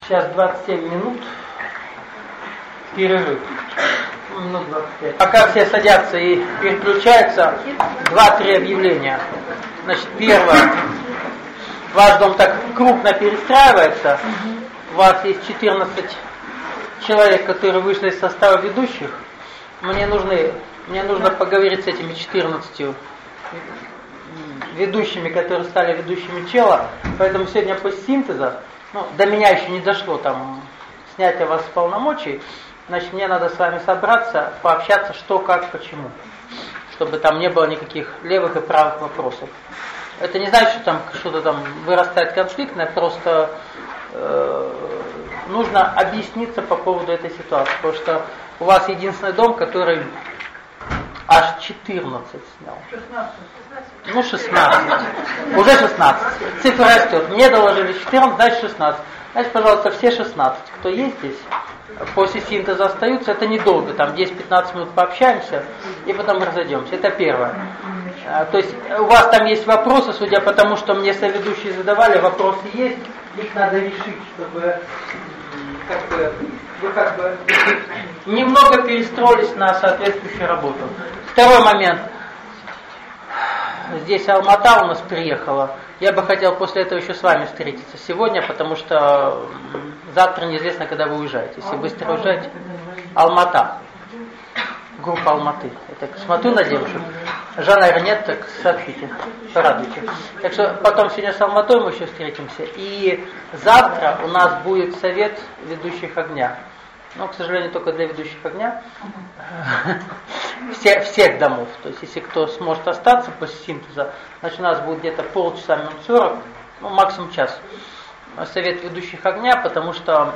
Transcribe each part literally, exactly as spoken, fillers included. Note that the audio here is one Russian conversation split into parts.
Сейчас двадцать семь минут. Перерыв. Минут двадцать пять. Пока все садятся и переключаются, два-три объявления. Значит, первое. Ваш дом так крупно перестраивается. У вас есть четырнадцать человек, которые вышли из состава ведущих. Мне нужны, мне нужно поговорить с этими четырнадцатью ведущими, которые стали ведущими чела. Поэтому сегодня после синтеза, ну, до меня еще не дошло там снятие вас с полномочий, значит, мне надо с вами собраться, пообщаться, что, как, почему, чтобы там не было никаких левых и правых вопросов. Это не значит, что там что-то там вырастает конфликтное, просто э, нужно объясниться по поводу этой ситуации, потому что у вас единственный дом, который аж четырнадцать снял. шестнадцать. Ну, шестнадцать. Уже шестнадцать. Цифра растет. Мне доложили четырнадцать, значит шестнадцать. Значит, пожалуйста, все шестнадцать, кто есть здесь, после синтеза остаются. Это недолго, там десять-пятнадцать минут пообщаемся и потом разойдемся. Это первое. То есть у вас там есть вопросы, судя по тому, что мне соведущие задавали, вопросы есть, их надо решить, чтобы как бы, вы как бы немного перестроились на соответствующую работу. Второй момент. Здесь Алмата у нас приехала. Я бы хотел после этого еще с вами встретиться сегодня, потому что завтра неизвестно, когда вы уезжаете. Если быстро уезжаете, Алмата. Группа Алматы. Я так смотрю на девушек. Жанра нет, так сообщите, порадуйте. Так что потом сегодня с Алматой мы еще встретимся. И завтра у нас будет совет ведущих огня. Но, к сожалению, только для ведущих огня. Все, всех домов. То есть, если кто сможет остаться после синтеза, значит, у нас будет где-то полчаса, минут сорок, ну, максимум час. Совет ведущих огня, потому что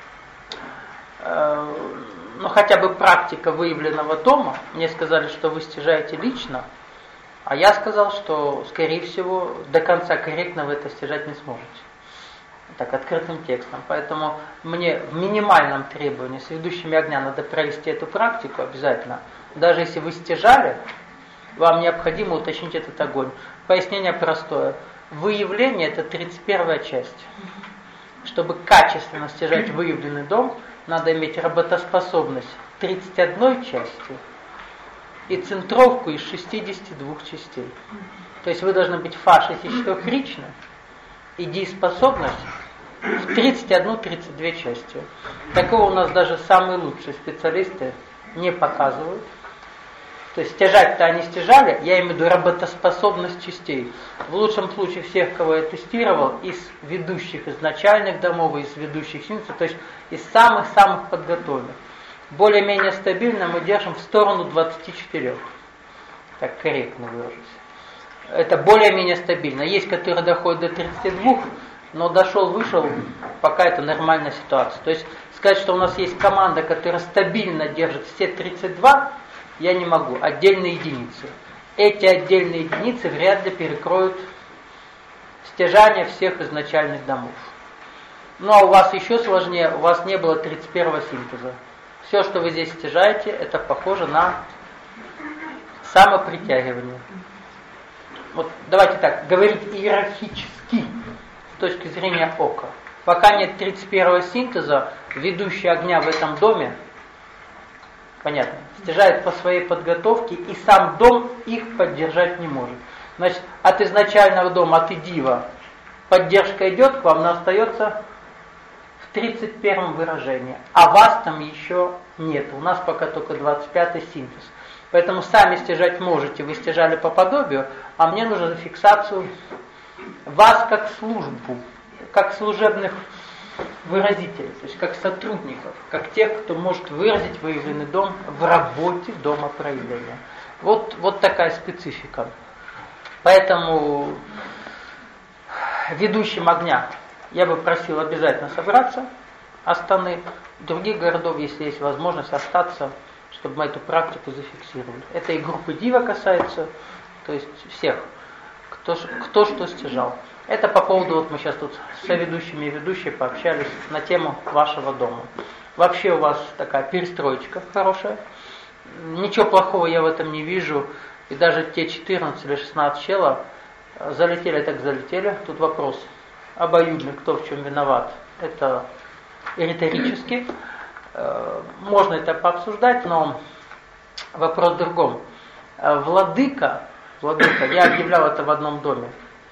э, ну, хотя бы практика выявленного дома. Мне сказали, что вы стяжаете лично, а я сказал, что, скорее всего, до конца корректно вы это стяжать не сможете. Так, открытым текстом. Поэтому мне в минимальном требовании с ведущими огня надо провести эту практику обязательно. Даже если вы стяжали, вам необходимо уточнить этот огонь. Пояснение простое. Выявление – это тридцать первая часть. Чтобы качественно стяжать выявленный дом, надо иметь работоспособность тридцать одной частью и центровку из шестидесяти двух частей. То есть вы должны быть фаш, если четырехричны, и дееспособность в тридцать одну - тридцать две части. Такого у нас даже самые лучшие специалисты не показывают. То есть стяжать-то они стяжали, я имею в виду работоспособность частей. В лучшем случае всех, кого я тестировал, из ведущих изначальных домов, из ведущих синтезов, то есть из самых-самых подготовленных. Более-менее стабильно мы держим в сторону двадцати четырёх. Так корректно выражусь. Это более-менее стабильно. Есть, которые доходят до тридцати двух, но дошел, вышел, пока это нормальная ситуация. То есть сказать, что у нас есть команда, которая стабильно держит все тридцать два, я не могу. Отдельные единицы. Эти отдельные единицы вряд ли перекроют стяжание всех изначальных домов. Ну а у вас еще сложнее, у вас не было тридцать первого синтеза. Все, что вы здесь стяжаете, это похоже на самопритягивание. Вот давайте так, говорить иерархически с точки зрения ока. Пока нет тридцать первого синтеза, ведущий огня в этом доме, понятно, стяжает по своей подготовке, и сам дом их поддержать не может. Значит, от изначального дома, от идива, поддержка идет к вам, но остается в тридцать первом выражении. А вас там еще нет. У нас пока только двадцать пятый синтез. Поэтому сами стяжать можете, вы стяжали по подобию, а мне нужно фиксацию вас как службу, как служебных выразителей, то есть как сотрудников, как тех, кто может выразить выявленный дом в работе дома проявления. Вот, вот такая специфика. Поэтому ведущим огня я бы просил обязательно собраться, Астаны, других городов, если есть возможность остаться, чтобы мы эту практику зафиксировали. Это и группы Дива касается, то есть всех, кто, кто что стяжал. Это по поводу, вот мы сейчас тут с соведущими и ведущей пообщались на тему вашего дома. Вообще у вас такая перестроечка хорошая. Ничего плохого я в этом не вижу. И даже те четырнадцать или шестнадцать чела залетели так залетели. Тут вопрос обоюдный, кто в чем виноват. Это риторически. Можно это пообсуждать, но вопрос в другом. Владыка, владыка, я объявлял это в одном доме,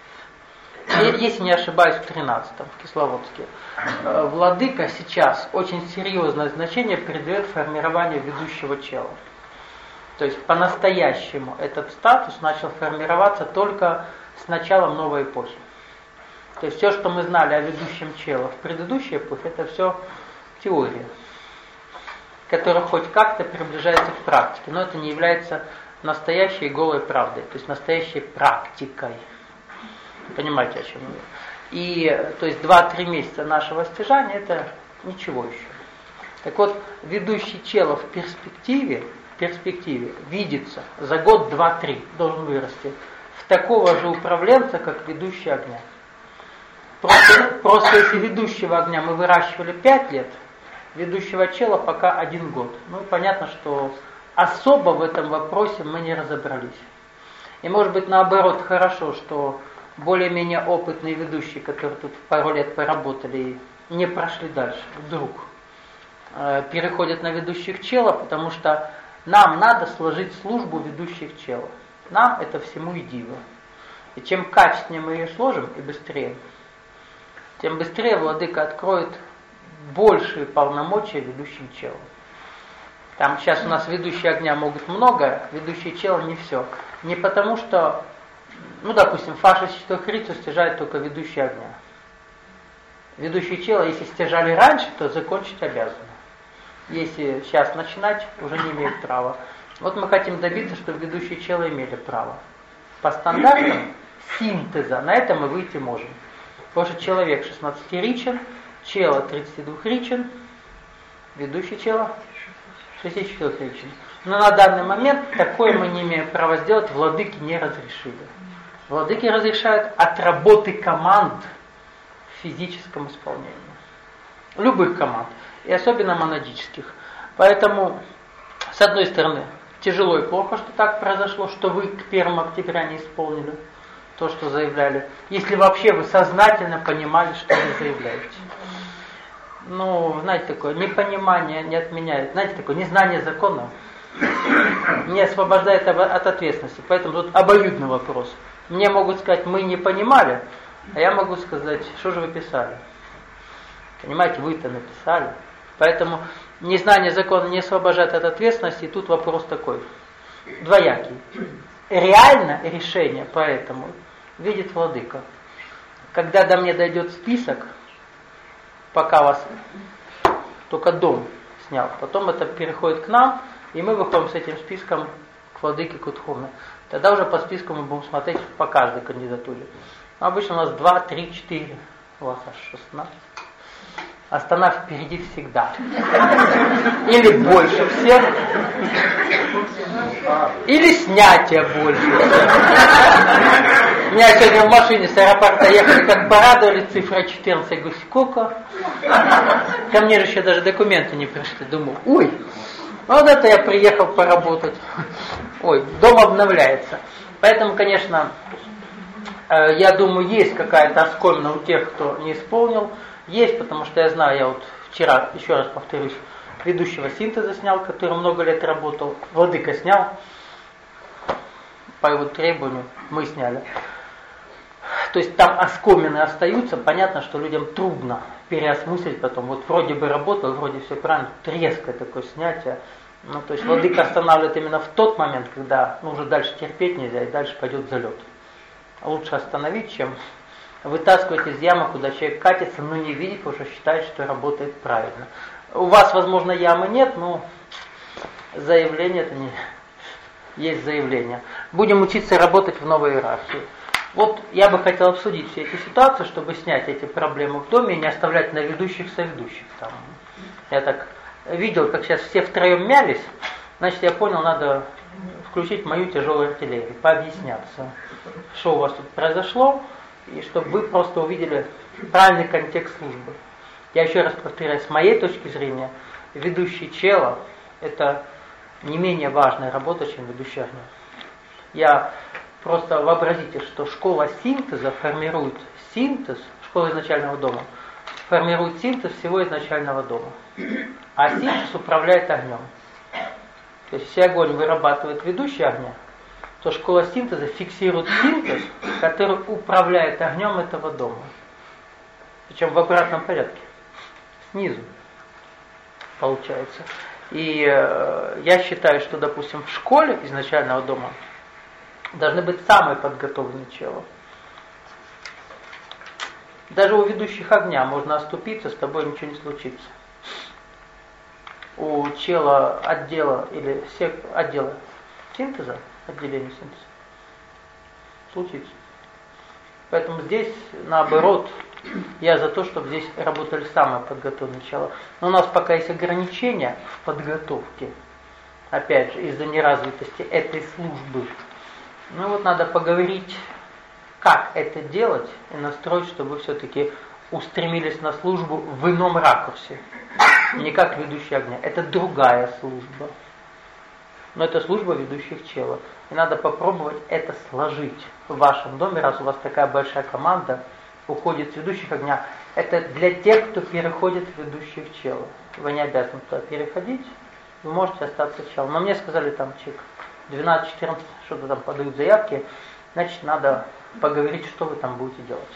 если не ошибаюсь, в тринадцатом, в Кисловодске. Владыка сейчас очень серьезное значение придает формированию ведущего чела. То есть по-настоящему этот статус начал формироваться только с началом новой эпохи. То есть все, что мы знали о ведущем челе в предыдущей эпохе, это все теория, которая хоть как-то приближается к практике, но это не является настоящей голой правдой, то есть настоящей практикой. Понимаете, о чем я? И то есть два-три месяца нашего стяжания это ничего еще. Так вот, ведущий чело в перспективе, в перспективе видится за год, два, три должен вырасти в такого же управленца, как ведущий огня. Просто, просто если ведущего огня мы выращивали пять лет, ведущего чела пока один год. Ну понятно, что особо в этом вопросе мы не разобрались. И может быть наоборот хорошо, что более-менее опытные ведущие, которые тут пару лет поработали и не прошли дальше, вдруг э, переходят на ведущих чела, потому что нам надо сложить службу ведущих чела. Нам это всему и диво. И чем качественнее мы ее сложим и быстрее, тем быстрее владыка откроет большие полномочия ведущим челам. Там сейчас у нас ведущие огня могут много, ведущие чела не все. Не потому что, ну допустим, фашистскую хрицу стяжает только ведущий огня. Ведущие чела, если стяжали раньше, то закончить обязаны. Если сейчас начинать, уже не имеют права. Вот мы хотим добиться, чтобы ведущие чела имели право. По стандартам синтеза на это мы выйти можем. Потому что человек шестнадцатиричен, чела тридцатидвухричен, ведущий чела шестидесятичетырехричен. Но на данный момент такое мы не имеем права сделать, владыки не разрешили. Владыки разрешают от работы команд в физическом исполнении. Любых команд. И особенно монадических. Поэтому, с одной стороны, тяжело и плохо, что так произошло, что вы к первому октября не исполнили то, что заявляли. Если вообще вы сознательно понимали, что вы заявляете. Ну, знаете, такое непонимание не отменяет. Знаете, такое незнание закона не освобождает от ответственности. Поэтому тут обоюдный вопрос. Мне могут сказать, мы не понимали, а я могу сказать, что же вы писали. Понимаете, вы-то написали. Поэтому незнание закона не освобождает от ответственности. И тут вопрос такой, двоякий. Реально решение поэтому видит владыка. Когда до мне дойдет список, пока вас только дом снял, потом это переходит к нам, и мы выходим с этим списком к владыке Кутхуме. Тогда уже по списку мы будем смотреть по каждой кандидатуре. Обычно у нас два, три, четыре, у вас аж шестнадцать. Астана впереди всегда. Или больше всех, или снятие больше. Меня сегодня в машине с аэропорта ехали, как порадовали, цифра четырнадцать. Я говорю, сколько? Ко мне же еще даже документы не пришли. Думаю, ой, вот это я приехал поработать. Ой, дом обновляется. Поэтому, конечно, я думаю, есть какая-то оскомина у тех, кто не исполнил. Есть, потому что я знаю, я вот вчера, еще раз повторюсь, ведущего синтеза снял, который много лет работал, владыка снял, по его требованию мы сняли. То есть там оскомины остаются, понятно, что людям трудно переосмыслить потом, вот вроде бы работал, вроде все правильно, резкое такое снятие. Ну, то есть владыка останавливает именно в тот момент, когда ну, уже дальше терпеть нельзя, и дальше пойдет залет. Лучше остановить, чем вытаскивать из ямы, куда человек катится, но не видит, потому что считает, что работает правильно. У вас, возможно, ямы нет, но заявление это не есть заявление. Будем учиться работать в новой иерархии. Вот я бы хотел обсудить все эти ситуации, чтобы снять эти проблемы в доме и не оставлять на ведущих соведущих. Там. Я так видел, как сейчас все втроем мялись, значит, я понял, надо включить мою тяжелую артиллерию, пообъясняться, что у вас тут произошло, и чтобы вы просто увидели правильный контекст службы. Я еще раз повторяю, с моей точки зрения, ведущий чела – это не менее важная работа, чем ведущий огня. Я просто вообразите, что школа синтеза формирует синтез, школа изначального дома, формирует синтез всего изначального дома. А синтез управляет огнем. То есть, если огонь вырабатывает ведущий огня, то школа синтеза фиксирует синтез, который управляет огнем этого дома. Причем в обратном порядке. Снизу получается. И э, я считаю, что, допустим, в школе изначального дома должны быть самые подготовленные челы. Даже у ведущих огня можно оступиться, с тобой ничего не случится. У чела отдела или сек... отдела синтеза, отделения синтеза, случится. Поэтому здесь, наоборот, я за то, чтобы здесь работали самые подготовленные чела. Но у нас пока есть ограничения в подготовке, опять же, из-за неразвитости этой службы. Ну вот надо поговорить, как это делать, и настроить, чтобы вы все-таки устремились на службу в ином ракурсе. Не как ведущий огня. Это другая служба. Но это служба ведущих челов. И надо попробовать это сложить в вашем доме, раз у вас такая большая команда уходит с ведущих огня. Это для тех, кто переходит в ведущих челов. Вы не обязаны туда переходить, вы можете остаться челом. Но мне сказали там чек двенадцать-четырнадцать, что-то там подают заявки, значит надо поговорить, что вы там будете делать.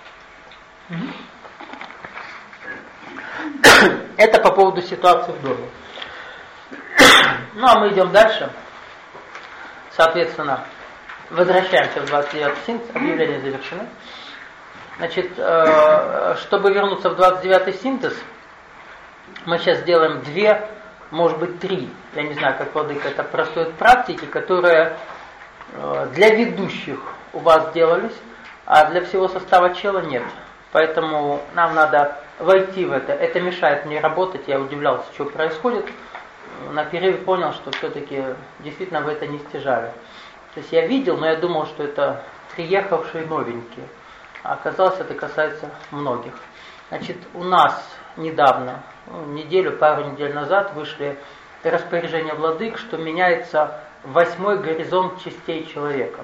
Это по поводу ситуации в доме. Ну а мы идем дальше. Соответственно, возвращаемся в двадцать девятый синтез, объявления завершены. Значит, чтобы вернуться в двадцать девятый синтез, мы сейчас сделаем две, может быть три, я не знаю, как владыка это простой практики, которые для ведущих у вас делались, а для всего состава чела нет. Поэтому нам надо войти в это. Это мешает мне работать, я удивлялся, что происходит. На перерыве понял, что все-таки действительно вы это не стяжали. То есть я видел, но я думал, что это приехавшие новенькие. А оказалось, это касается многих. Значит, у нас недавно, ну, неделю, пару недель назад вышли распоряжения владык, что меняется восьмой горизонт частей человека.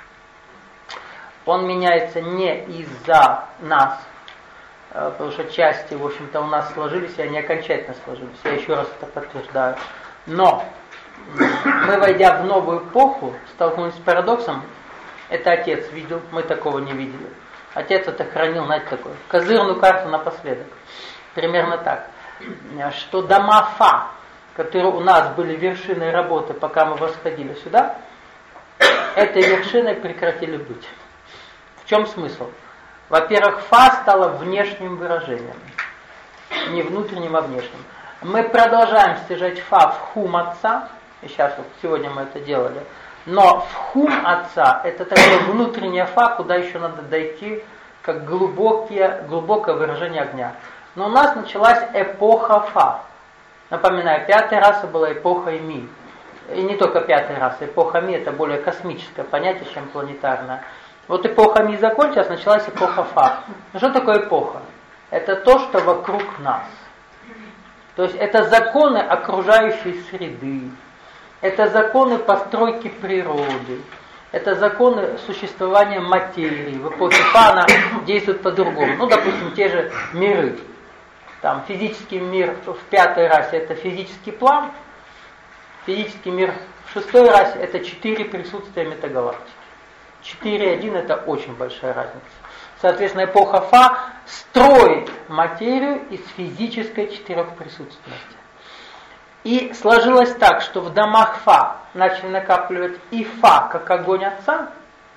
Он меняется не из-за нас, потому что части, в общем-то, у нас сложились, и они окончательно сложились. Я еще раз это подтверждаю. Но мы, войдя в новую эпоху, столкнулись с парадоксом. Это отец видел, мы такого не видели. Отец это хранил, знаете, такое, козырную карту напоследок. Примерно так. Что дома Фа, которые у нас были вершиной работы, пока мы восходили сюда, этой вершиной прекратили быть. В чем смысл? Во-первых, Фа стала внешним выражением. Не внутренним, а внешним. Мы продолжаем стяжать Фа в хум Отца. И сейчас вот сегодня мы это делали. Но в хум Отца это такое внутреннее Фа, куда еще надо дойти, как глубокие, глубокое выражение огня. Но у нас началась эпоха Фа. Напоминаю, пятая раса была эпоха Ми. И не только пятая раса. Эпоха Ми это более космическое понятие, чем планетарное. Вот эпоха Ми закончилась, началась эпоха Фа. Ну что такое эпоха? Это то, что вокруг нас. То есть это законы окружающей среды. Это законы постройки природы. Это законы существования материи. В эпохе Фа она действует по-другому. Ну, допустим, те же миры. Там физический мир в пятой расе это физический план. Физический мир в шестой расе это четыре присутствия метагалактики. четыре один это очень большая разница. Соответственно, эпоха Фа строит материю из физической четырехприсутственности. И сложилось так, что в домах Фа начали накапливать и Фа как огонь Отца,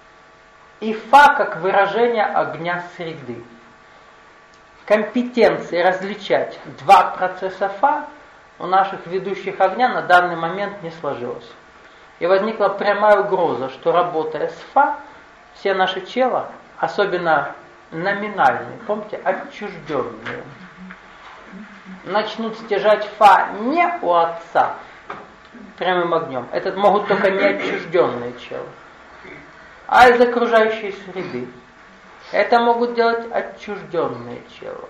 и Фа как выражение огня среды. Компетенции различать два процесса Фа у наших ведущих огня на данный момент не сложилось. И возникла прямая угроза, что работая с Фа, все наши чела, особенно номинальные, помните, отчужденные, начнут стяжать Фа не у Отца прямым огнем. Это могут только не отчужденные челы, а из окружающей среды. Это могут делать отчужденные челы.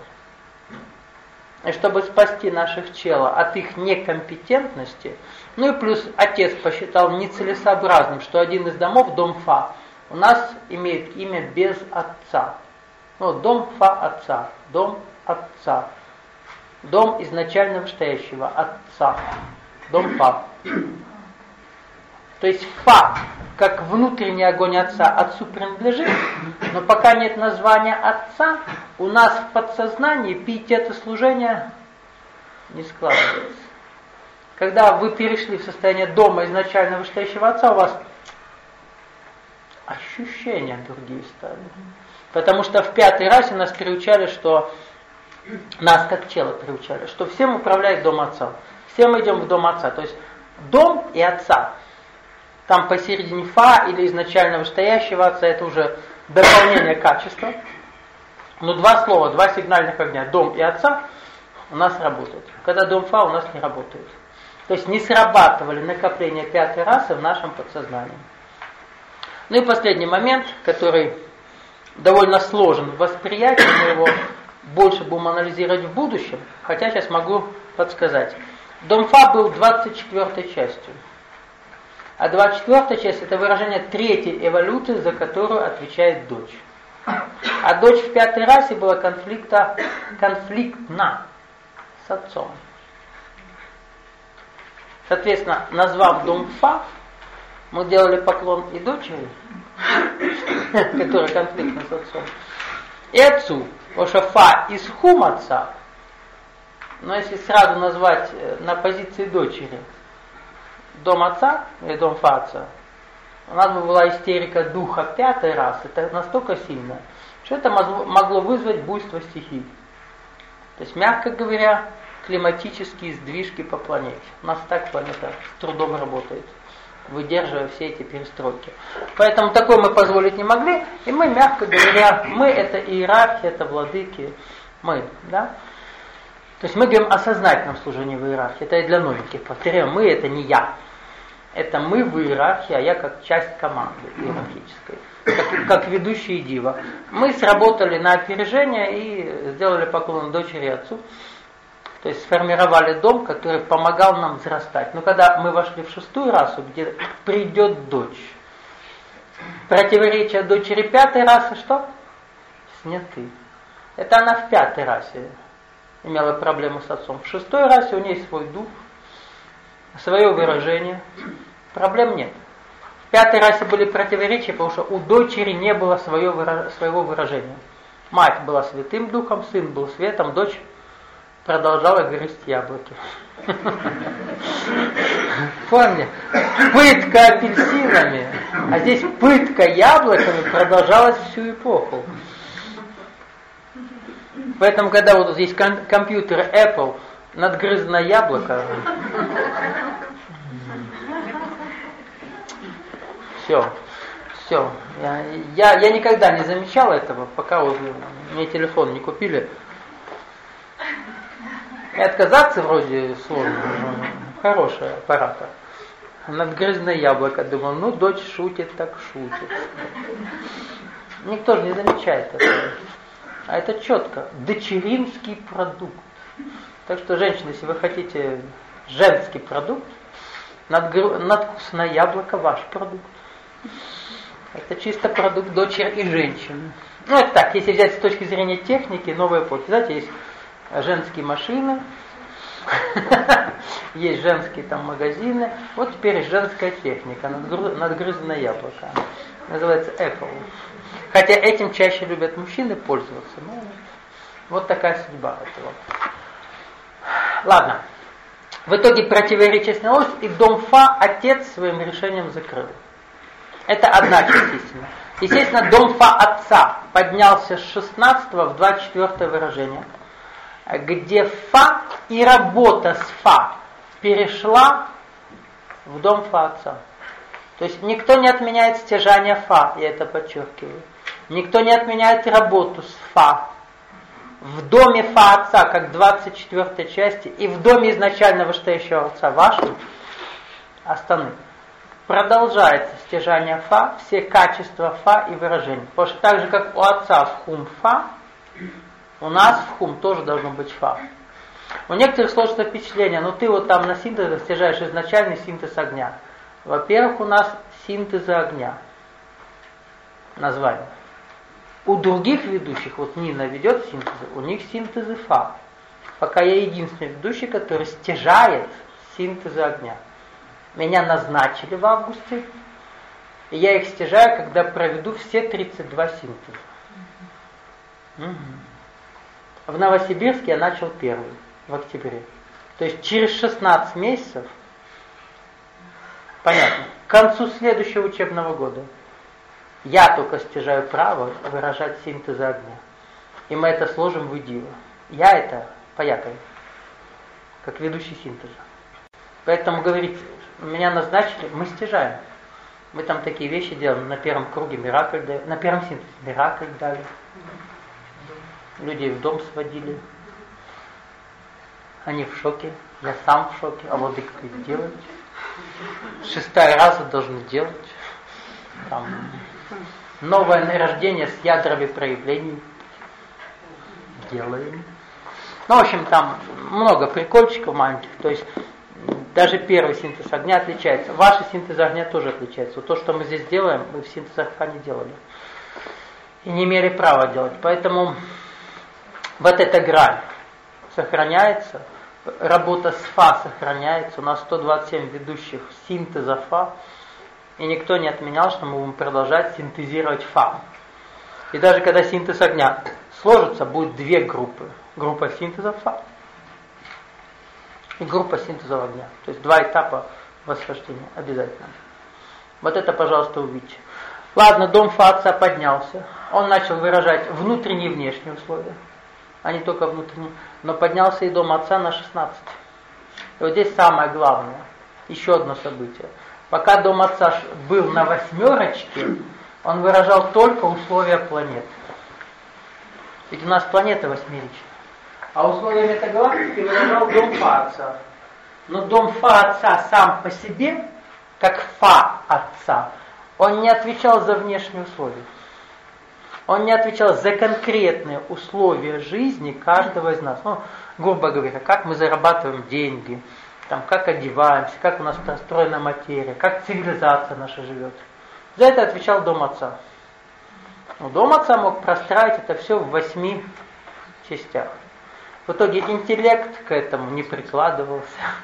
И чтобы спасти наших чела от их некомпетентности, ну и плюс отец посчитал нецелесообразным, что один из домов, дом Фа, у нас имеет имя без отца. Ну, дом Фа Отца, дом отца. Дом изначально вышестоящего отца. Дом фа. То есть фа, как внутренний огонь отца, отцу принадлежит, но пока нет названия отца, у нас в подсознании пиетет и служение не складывается. Когда вы перешли в состояние дома изначально вышестоящего отца, у вас ощущения другие стали. Потому что в пятый раз нас приучали, что нас как тело приучали, что всем управляет дом отца. Все мы идем в дом отца. То есть дом и отца. Там посередине фа или изначально вышестоящего отца, это уже дополнение качества. Но два слова, два сигнальных огня, дом и отца, у нас работают. Когда дом фа у нас не работает. То есть не срабатывали накопления пятой расы в нашем подсознании. Ну и последний момент, который довольно сложен в восприятии, мы его больше будем анализировать в будущем, хотя сейчас могу подсказать. Дом фа был двадцать четвёртой частью. А двадцать четвёртая часть это выражение третьей эволюции, за которую отвечает дочь. А дочь в пятой расе была конфликта, конфликтна с отцом. Соответственно, назвав дом фа, мы делали поклон и дочери, которая конфликтна с отцом, и отцу. Потому что фа из хум отца, но если сразу назвать на позиции дочери дом отца или дом фа отца, у нас бы была истерика духа пятой расы, это настолько сильно, что это могло вызвать буйство стихий. То есть, мягко говоря, климатические сдвижки по планете. У нас так планета с трудом работает, выдерживая все эти перестройки. Поэтому такое мы позволить не могли, и мы, мягко говоря, мы это иерархия, это владыки, мы, да? То есть мы говорим о сознательном служении в иерархии, это и для новеньких. Повторяю, мы это не я. Это мы в иерархии, а я как часть команды иерархической, как, как ведущий дива. Мы сработали на опережение и сделали поклон дочери и отцу. То есть сформировали дом, который помогал нам взрастать. Но когда мы вошли в шестую расу, где придет дочь, противоречия дочери пятой расы что? Сняты. Это она в пятой расе имела проблему с отцом. В шестой расе у нее свой дух, свое выражение. Проблем нет. В пятой расе были противоречия, потому что у дочери не было свое, своего выражения. Мать была святым духом, сын был светом, дочь продолжала грызть яблоки. Помни, пытка апельсинами, а здесь пытка яблоками продолжалась всю эпоху. Поэтому, когда вот здесь компьютер Apple, надгрызанное яблоко, все, все. Я, я, я никогда не замечал этого, пока вот мне телефон не купили. И отказаться вроде сложно, но хороший аппарат. Надгрызанное яблоко, думал, ну дочь шутит, так шутит. Никто же не замечает этого. А это четко, дочеринский продукт. Так что, женщины, если вы хотите женский продукт, надгр... надкусное яблоко ваш продукт. Это чисто продукт дочери и женщины. Ну это так, если взять с точки зрения техники, новой эпохи. Знаете, есть женские машины, есть женские там магазины. Вот теперь женская техника, надгрызанное яблоко. Называется Apple. Хотя этим чаще любят мужчины пользоваться. Ну, вот такая судьба этого. Ладно. В итоге противоречие снялось, и дом Фа отец своим решением закрыл. Это одна часть истины. Естественно, дом Фа отца поднялся с шестнадцатого в двадцать четвёртое выражение, где Фа и работа с Фа перешла в дом Фа отца. То есть никто не отменяет стяжание Фа, я это подчеркиваю. Никто не отменяет работу с Фа. В доме Фа отца, как двадцать четвёртой части, и в доме изначально вышестоящего отца вашего, Астаны, продолжается стяжание Фа, все качества Фа и выражения. Потому что так же, как у отца в хум Фа, у нас в хум тоже должно быть Фа. У некоторых сложится впечатление, ну ты вот там на синтезе стяжаешь изначальный синтез огня. Во-первых, у нас синтеза огня. Название. У других ведущих, вот Нина ведет синтезы, у них синтезы Фа. Пока я единственный ведущий, который стяжает синтезы огня. Меня назначили в августе, и я их стяжаю, когда проведу все тридцать два синтеза. Угу. В Новосибирске я начал первый, в октябре. То есть через шестнадцать месяцев, понятно, к концу следующего учебного года я только стяжаю право выражать синтезы огня. И мы это сложим в идею. Я это поякорю, как ведущий синтеза. Поэтому говорить, меня назначили, мы стяжаем. Мы там такие вещи делаем. На первом круге миракль дали, на первом синтезе миракль дали. Людей в дом сводили. Они в шоке. Я сам в шоке. А вот и как это делать? Шестая раза должны делать. Там новое нарождение с ядрами проявлений. Делаем. Ну, в общем, там много прикольчиков маленьких. То есть даже первый синтез огня отличается. Ваши синтезы огня тоже отличаются. Вот то, что мы здесь делаем, мы в синтезах Фа не делали. И не имели права делать. Поэтому вот эта грань сохраняется. Работа с Фа сохраняется. У нас сто двадцать семь ведущих синтеза Фа. И никто не отменял, что мы будем продолжать синтезировать Фа. И даже когда синтез огня сложится, будет две группы. Группа синтеза Фа и группа синтеза огня. То есть два этапа восхождения обязательно. Вот это, пожалуйста, увидите. Ладно, дом Фа отца поднялся. Он начал выражать внутренние и внешние условия, а не только внутренние. Но поднялся и дом отца на шестнадцать. И вот здесь самое главное. Еще одно событие. Пока дом отца был на восьмерочке, он выражал только условия планет. Ведь у нас планета восьмеричная. А условия метагалактики выражал дом Фа отца. Но дом Фа отца сам по себе, как Фа отца, он не отвечал за внешние условия. Он не отвечал за конкретные условия жизни каждого из нас. Ну, грубо говоря, как мы зарабатываем деньги, там, как одеваемся, как у нас построена материя, как цивилизация наша живет. За это отвечал дом отца. Но дом отца мог простраивать это все в восьми частях. В итоге интеллект к этому не прикладывался.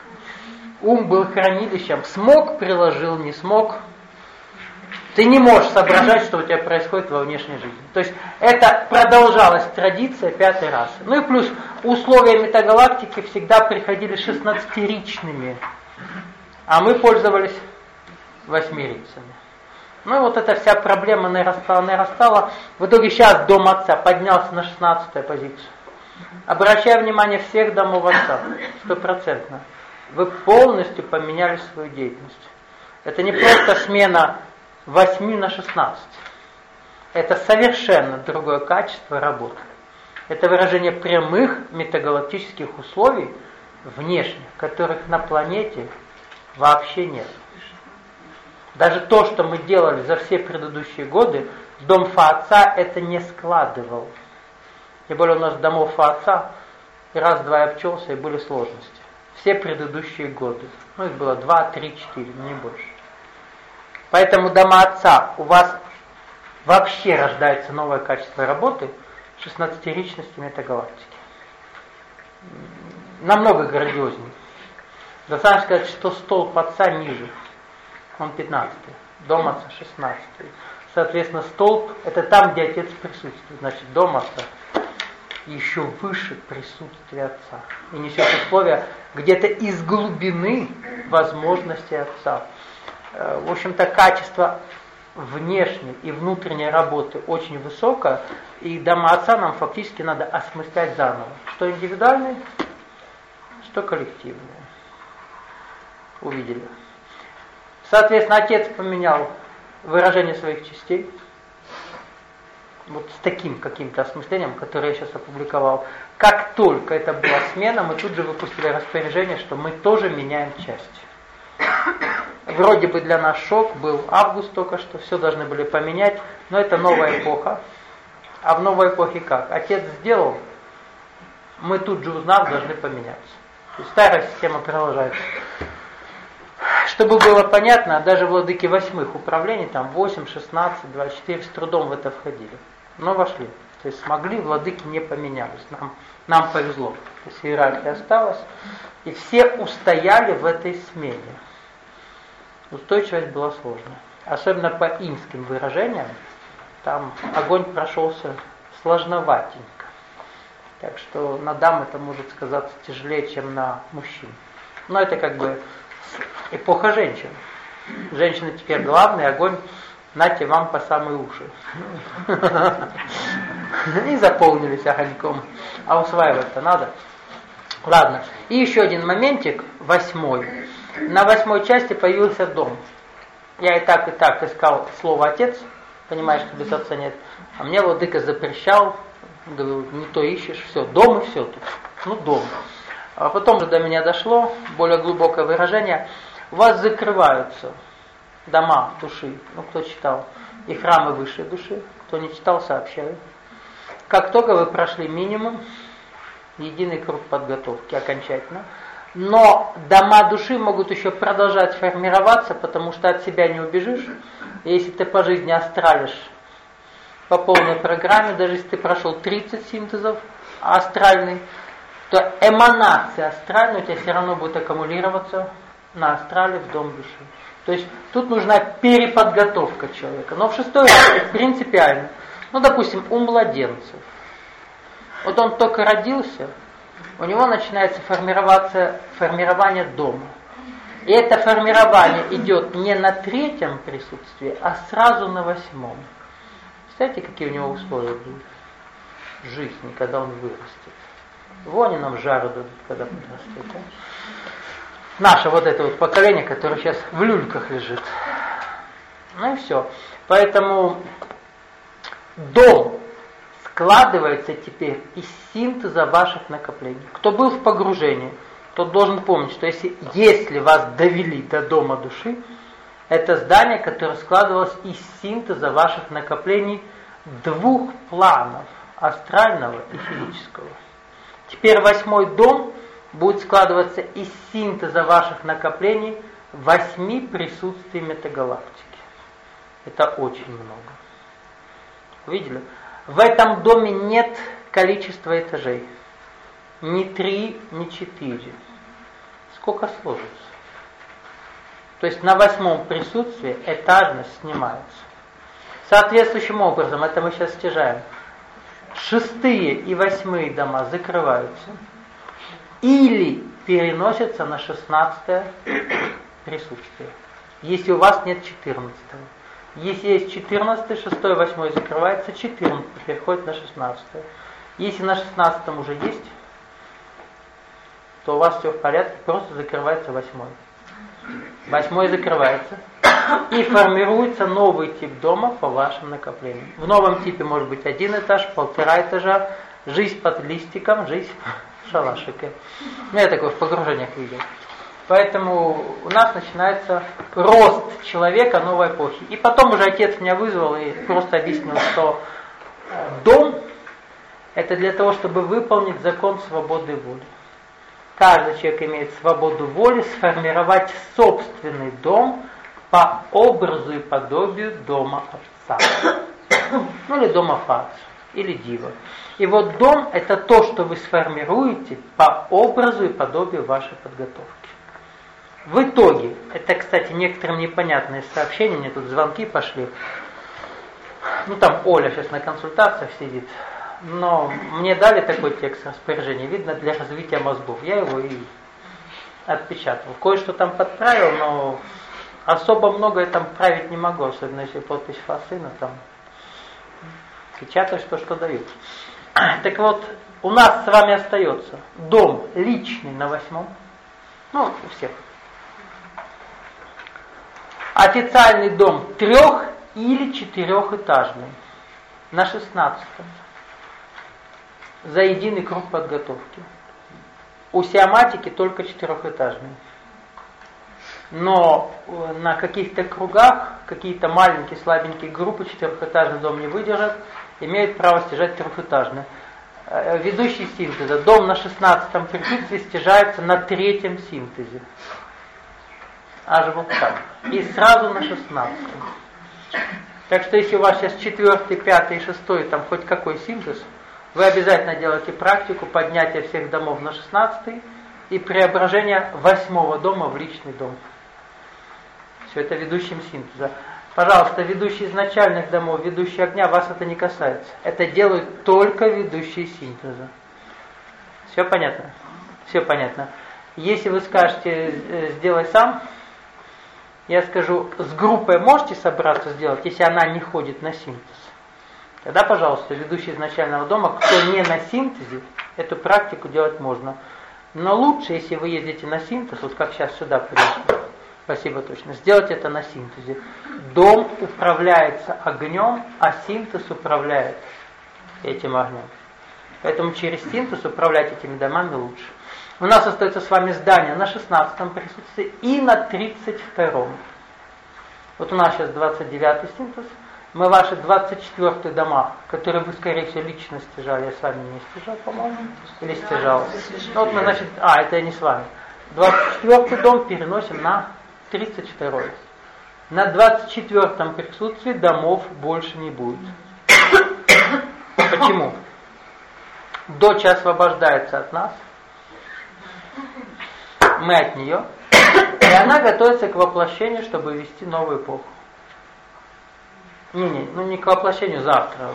Ум был хранилищем. Смог, приложил, не смог. Ты не можешь соображать, что у тебя происходит во внешней жизни. То есть это продолжалась традиция пятой расы. Ну и плюс условия метагалактики всегда приходили шестнадцатеричными. А мы пользовались восьмерицами. Ну и вот эта вся проблема нарастала, нарастала. В итоге сейчас дом отца поднялся на шестнадцатую позицию. Обращаю внимание всех домов отца, стопроцентно. Вы полностью поменяли свою деятельность. Это не просто смена восьми на шестнадцать. Это совершенно другое качество работы. Это выражение прямых метагалактических условий внешних, которых на планете вообще нет. Даже то, что мы делали за все предыдущие годы, дом Фа отца это не складывал. Тем более у нас домов Фа отца раз-два и обчелся, и были сложности. Все предыдущие годы. Ну, их было два, три, четыре, не больше. Поэтому дома отца у вас вообще рождается новое качество работы шестнадцатеричности метагалактики. Намного грандиознее. Достаточно сказать, что столб отца ниже. Он пятнадцатый. Дом отца шестнадцатый. Соответственно, столб это там, где отец присутствует. Значит, дом отца еще выше присутствия отца. И несет условия где-то из глубины возможностей отца. В общем-то, качество внешней и внутренней работы очень высокое, и дома отца нам фактически надо осмыслять заново. Что индивидуальное, что коллективное. Увидели. Соответственно, отец поменял выражение своих частей. Вот с таким каким-то осмыслением, которое я сейчас опубликовал. Как только это была смена, мы тут же выпустили распоряжение, что мы тоже меняем части. Вроде бы для нас шок был август только что, все должны были поменять, но это новая эпоха. А в новой эпохе как? Отец сделал, мы тут же узнав, должны поменяться. То есть старая система продолжается. Чтобы было понятно, даже владыки восьмых управлений, там восемь, шестнадцать, двадцать четыре, с трудом в это входили. но вошли. То есть смогли, владыки не поменялись. Нам, нам повезло. То есть иерархия осталась. И все устояли в этой смене. Устойчивость была сложная. Особенно по инским выражениям. Там огонь прошелся сложноватенько. Так что на дам это может сказаться тяжелее, чем на мужчин. Но это как бы эпоха женщин. Женщины теперь главный, огонь, нате вам по самые уши. И заполнились огоньком. А усваивать-то надо. Ладно. И еще один моментик, восьмой. На восьмой части появился дом. Я и так, и так искал слово «отец», понимаешь, что без отца нет. А мне владыка запрещал, говорил, не то ищешь, все, дом и все тут. Ну, дом. А потом же до меня дошло, более глубокое выражение. У вас закрываются дома души, ну, кто читал, и храмы высшей души. Кто не читал, сообщаю. Как только вы прошли минимум, единый круг подготовки окончательно, но дома души могут еще продолжать формироваться, потому что от себя не убежишь. И если ты по жизни астралишь по полной программе, даже если ты прошел тридцать синтезов астральный, то эманация астральная у тебя все равно будет аккумулироваться на астрале в дом души. То есть тут нужна переподготовка человека. Но в шестой раз принципиально. Ну, допустим, у младенцев. Вот он только родился, у него начинается формироваться формирование дома. И это формирование идет не на третьем присутствии, а сразу на восьмом. Представляете, какие у него условия будут? Жизни, когда он вырастет. Вон и нам жару дадут, когда подрастет. Да? Наше вот это вот поколение, которое сейчас в люльках лежит. Ну и все. Поэтому дом складывается теперь из синтеза ваших накоплений. Кто был в погружении, тот должен помнить, что если, если вас довели до дома души, это здание, которое складывалось из синтеза ваших накоплений двух планов, астрального и физического. Теперь восьмой дом будет складываться из синтеза ваших накоплений восьми присутствий метагалактики. Это очень много. Видели? В этом доме нет количества этажей. Ни три, ни четыре. Сколько сложится? То есть на восьмом присутствии этажность снимается. Соответствующим образом, это мы сейчас стяжаем, шестые и восьмые дома закрываются или переносятся на шестнадцатое присутствие, если у вас нет четырнадцатого. Если есть четырнадцатый, шестой, восьмой закрывается, четырнадцатый переходит на шестнадцатое. Если на шестнадцатом уже есть, то у вас все в порядке, просто закрывается восьмой. Восьмой закрывается. И формируется новый тип дома по вашим накоплениям. В новом типе может быть один этаж, полтора этажа, жизнь под листиком, жизнь в шалашике. Ну, я такое в погружениях видел. Поэтому у нас начинается рост человека новой эпохи. И потом уже отец меня вызвал и просто объяснил, что дом – это для того, чтобы выполнить закон свободы воли. Каждый человек имеет свободу воли сформировать собственный дом по образу и подобию дома отца. Ну или дома Фац, или Дива. И вот дом – это то, что вы сформируете по образу и подобию вашей подготовки. В итоге, это, кстати, некоторым непонятные сообщения, мне тут звонки пошли. Ну там Оля сейчас на консультациях сидит. Но мне дали такой текст распоряжения, видно, для развития мозгов. Я его и отпечатал. Кое-что там подправил, но особо много я там править не могу, особенно если подпись Фасына, там печатаешь то, что дают. Так вот, у нас с вами остается дом личный на восьмом, ну, у всех. Официальный дом трех- или четырехэтажный на шестнадцатом. За единый круг подготовки. У сиаматики только четырехэтажный. Но на каких-то кругах, какие-то маленькие слабенькие группы четырехэтажный дом не выдержат, имеют право стяжать трехэтажный. Ведущий синтеза. Дом на шестнадцатом присутствии стяжается на третьем синтезе. Аж вот так. И сразу на шестнадцатом. Так что если у вас сейчас четвертый, пятый, шестой, там хоть какой синтез, вы обязательно делаете практику поднятия всех домов на шестнадцатый и преображения восьмого дома в личный дом. Все это ведущим синтеза. Пожалуйста, ведущие изначальных домов, ведущие огня, вас это не касается. Это делают только ведущие синтеза. Все понятно? Все понятно. Если вы скажете, сделай сам, я скажу, с группой можете собраться сделать, если она не ходит на синтез. Тогда, пожалуйста, ведущий изначального дома, кто не на синтезе, эту практику делать можно. Но лучше, если вы ездите на синтез, вот как сейчас сюда пришли, спасибо точно, сделать это на синтезе. Дом управляется огнем, а синтез управляет этим огнем. Поэтому через синтез управлять этими домами лучше. У нас остается с вами здание на шестнадцатом присутствии и на тридцать втором. Вот у нас сейчас двадцать девятый синтез. Мы ваши двадцать четвёртые дома, которые вы, скорее всего, лично стяжали, я с вами не стяжал, по-моему, или стяжал. Ну, вот мы, значит, а, это я не с вами. двадцать четвёртый дом переносим на тридцать второй. На двадцать четвёртом присутствии домов больше не будет. Почему? Дочь освобождается от нас, мы от нее, и она готовится к воплощению, чтобы ввести новую эпоху. Не-не, ну не к воплощению завтра.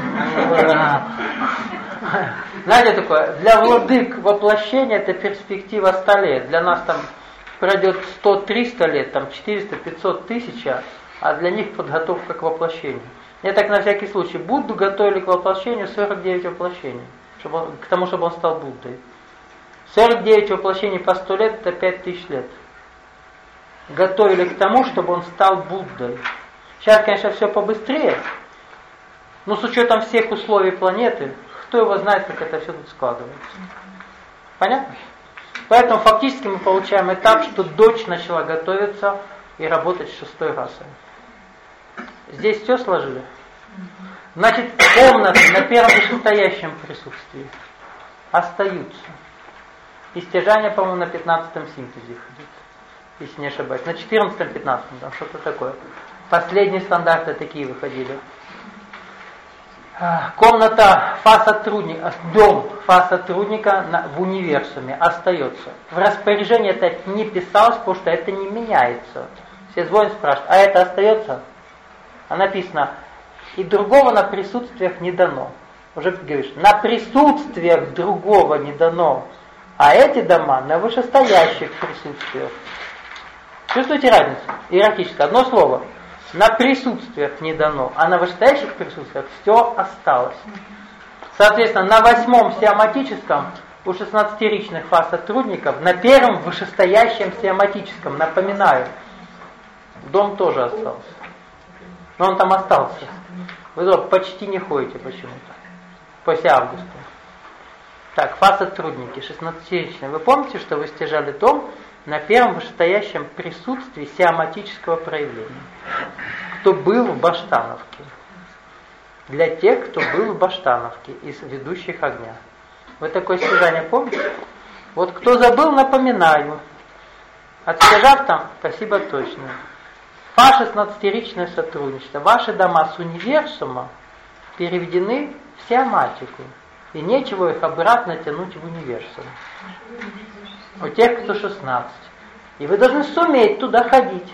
Знаете такое, для владык воплощение это перспектива ста лет. Для нас там пройдет сто-триста лет, там четыреста-пятьсот тысяч, а для них подготовка к воплощению. Я так на всякий случай, Будду готовили к воплощению сорок девять воплощений, чтобы он, к тому, чтобы он стал Буддой. сорок девять воплощений по сто лет, это пять тысяч лет. Готовили к тому, чтобы он стал Буддой. Сейчас, конечно, все побыстрее, но с учетом всех условий планеты, кто его знает, как это все тут складывается. Понятно? Поэтому фактически мы получаем этап, что дочь начала готовиться и работать с шестой расой. Здесь все сложили? Значит, комнаты на первом вышестоящем присутствии остаются. И стяжание, по-моему, на пятнадцатом синтезе ходит, если не ошибаюсь. На четырнадцатом-пятнадцатом, там что-то такое. Последние стандарты такие выходили. Комната фа-сотрудника, дом фа-сотрудника в универсуме остается. В распоряжении это не писалось, потому что это не меняется. Все звонят, спрашивают, а это остается? А написано, и другого на присутствиях не дано. Уже говоришь, на присутствиях другого не дано, а эти дома на вышестоящих присутствиях. Чувствуете разницу? Иерархическое. Одно слово. На присутствиях не дано, а на вышестоящих присутствиях все осталось. Соответственно, на восьмом сиаматическом у шестнадцатиричных фа-сотрудников, на первом вышестоящем сиаматическом, напоминаю, дом тоже остался. Но он там остался. Вы туда почти не ходите почему-то. После августа. Так, фа-сотрудники, шестнадцатиричные. Вы помните, что вы стяжали дом на первом вышестоящем присутствии сиаматического проявления? Кто был в Баштановке. Для тех, кто был в Баштановке из ведущих огня. Вы такое стяжание помните? Вот кто забыл, напоминаю. Отстяжав там, спасибо точно. Фа шестнадцатиричное сотрудничество. Ваши дома с универсума переведены в сиаматику. И нечего их обратно тянуть в универсум. У тех, кто шестнадцать. И вы должны суметь туда ходить.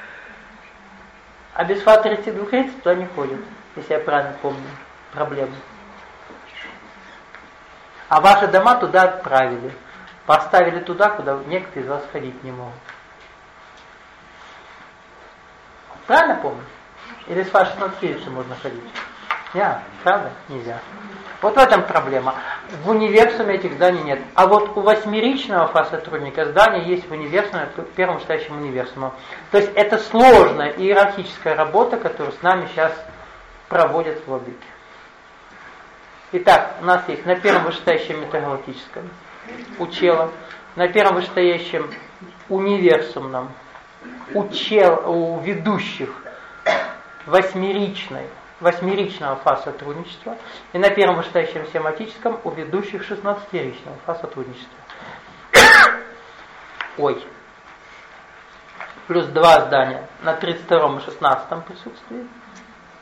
А без фа тридцать два тридцать туда не ходят, если я правильно помню проблему. А ваши дома туда отправили. Поставили туда, куда некоторые из вас ходить не могут. Правильно помню? Или с фа шестнадцать можно ходить? Нет, правда? Нельзя. Вот в этом проблема. В универсуме этих зданий нет. А вот у восьмеричного фа-сотрудника здание есть в универсуме, в первом вышестоящем универсуме. То есть это сложная иерархическая работа, которую с нами сейчас проводят владыки. Итак, у нас есть на первом вышестоящем метагалактическом учела, на первом вышестоящем универсумном учел, у ведущих восьмеричной восьмеричного фа-сотрудничества и на первом вышестоящем сематическом у ведущих шестнадцатиричного фа-сотрудничества. Ой. Плюс два здания на тридцать втором и шестнадцатом присутствии.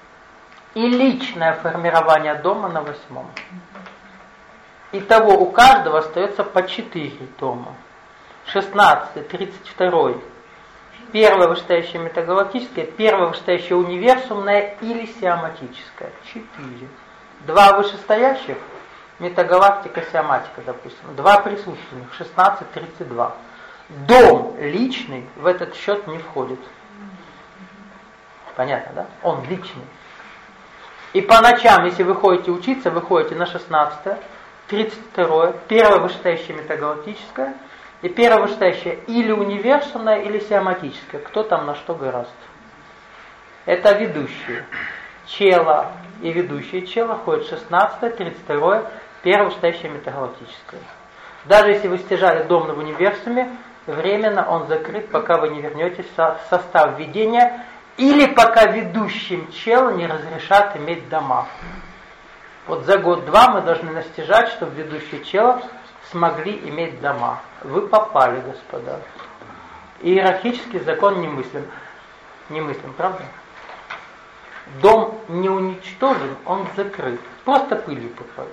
и личное формирование дома на восьмом. Итого у каждого остается по четыре дома. шестнадцатый, тридцать второй. Первое вышестоящее метагалактическое, первое вышестоящее универсумное или сиаматическое. Четыре. Два вышестоящих, метагалактика, сиаматика, допустим. Два присутственных, шестнадцать, тридцать два. Дом личный в этот счет не входит. Понятно, да? Он личный. И по ночам, если вы ходите учиться, вы ходите на шестнадцатое, тридцать второе, первое вышестоящее метагалактическое, и первое вышестоящее или универсумное, или сиаматическое. Кто там на что гораздо. Это ведущие. Чело и ведущие чело ходят шестнадцатое, тридцать второе, первое вышестоящее метагалактическое. Даже если вы стяжали дом в универсуме, временно он закрыт, пока вы не вернетесь в состав ведения, или пока ведущим чело не разрешат иметь дома. Вот за год-два мы должны настижать, чтобы ведущие чело смогли иметь дома. Вы попали, господа. Иерархический закон немыслим. Немыслим, правда? Дом не уничтожен, он закрыт. Просто пылью покроется.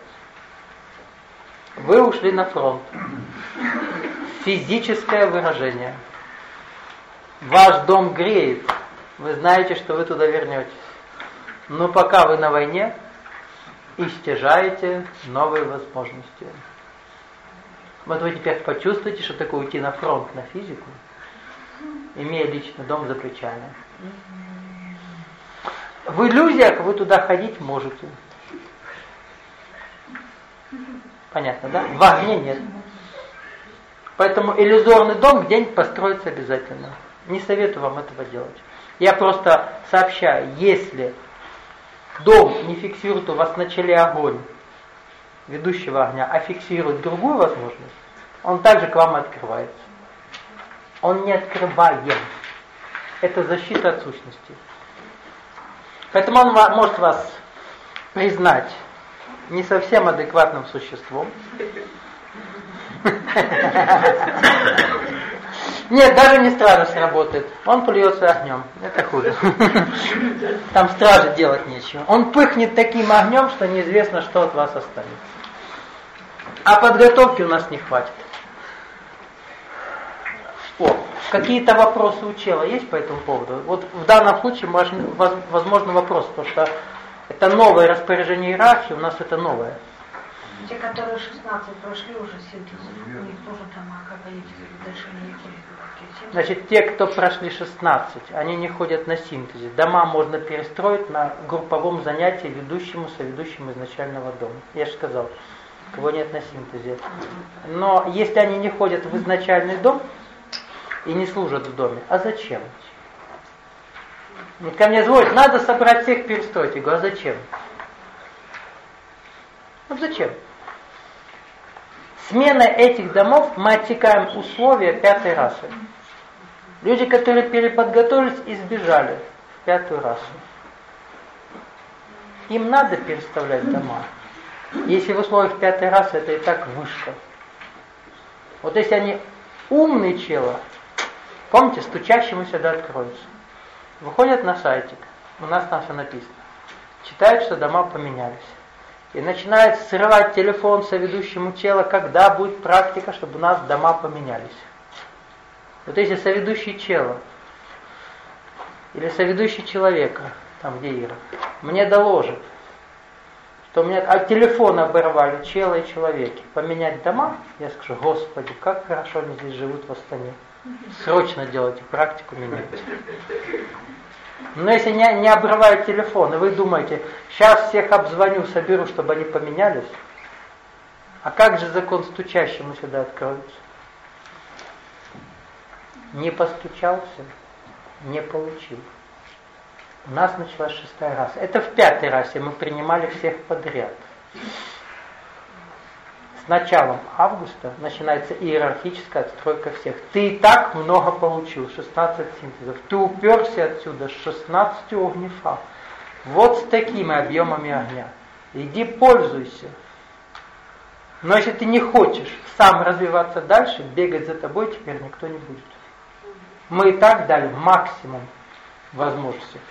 Вы ушли на фронт. Физическое выражение. Ваш дом греет. Вы знаете, что вы туда вернетесь. Но пока вы на войне, истяжаете новые возможности. Вот вы теперь почувствуете, что такое уйти на фронт, на физику, имея личный дом за плечами. В иллюзиях вы туда ходить можете. Понятно, да? В огне нет. Поэтому иллюзорный дом где-нибудь построится обязательно. Не советую вам этого делать. Я просто сообщаю, если дом не фиксирует у вас в начале огонь ведущего огня, а фиксирует другую возможность, он также к вам открывается. Он не открываем. Это защита от сущности. Поэтому он может вас признать не совсем адекватным существом. Нет, даже не стража сработает. Он плюется огнем. Это хуже. Там страже делать нечего. Он пыхнет таким огнем, что неизвестно, что от вас останется. А подготовки у нас не хватит. О, какие-то вопросы у чела есть по этому поводу? Вот в данном случае возможно вопрос, потому что это новое распоряжение иерархии, у нас это новое. Те, которые шестнадцать прошли уже синтез, у них тоже дома, как они дальше не ходят. Значит, те, кто прошли шестнадцать, они не ходят на синтезе. Дома можно перестроить на групповом занятии ведущему, соведущему изначального дома. Я же сказал, кого нет на синтезе. Но если они не ходят в изначальный дом и не служат в доме, а зачем? Ко мне звонят, надо собрать всех, перестроить. Я говорю, а зачем? Вот зачем? Сменой этих домов мы отсекаем условия пятой расы. Люди, которые переподготовились и сбежали в пятую расу. Им надо переставлять дома. Если в условиях пятой расы это и так вышка. Вот если они умные чело, помните, стучащему всегда откроются. Выходят на сайтик, у нас там все написано. Читают, что дома поменялись. И начинают срывать телефон соведущему чела, когда будет практика, чтобы у нас дома поменялись. Вот если соведущий чела или соведущий человека, там где Ира, мне доложит, что у меня от телефона оборвали чела и человеки, поменять дома, я скажу, Господи, как хорошо они здесь живут в Астане. Срочно делайте практику, меняйте. Но если не, не обрывают телефон, и вы думаете, сейчас всех обзвоню, соберу, чтобы они поменялись, а как же закон стучащему сюда откроется? Не постучался, не получил. У нас началась шестая раса. Это в пятой расе мы принимали всех подряд. С началом августа начинается иерархическая отстройка всех. Ты и так много получил, шестнадцать синтезов. Ты уперся отсюда с шестнадцатью огнефа. Вот с такими объемами огня. Иди пользуйся. Но если ты не хочешь сам развиваться дальше, бегать за тобой теперь никто не будет. Мы и так дали максимум возможностей.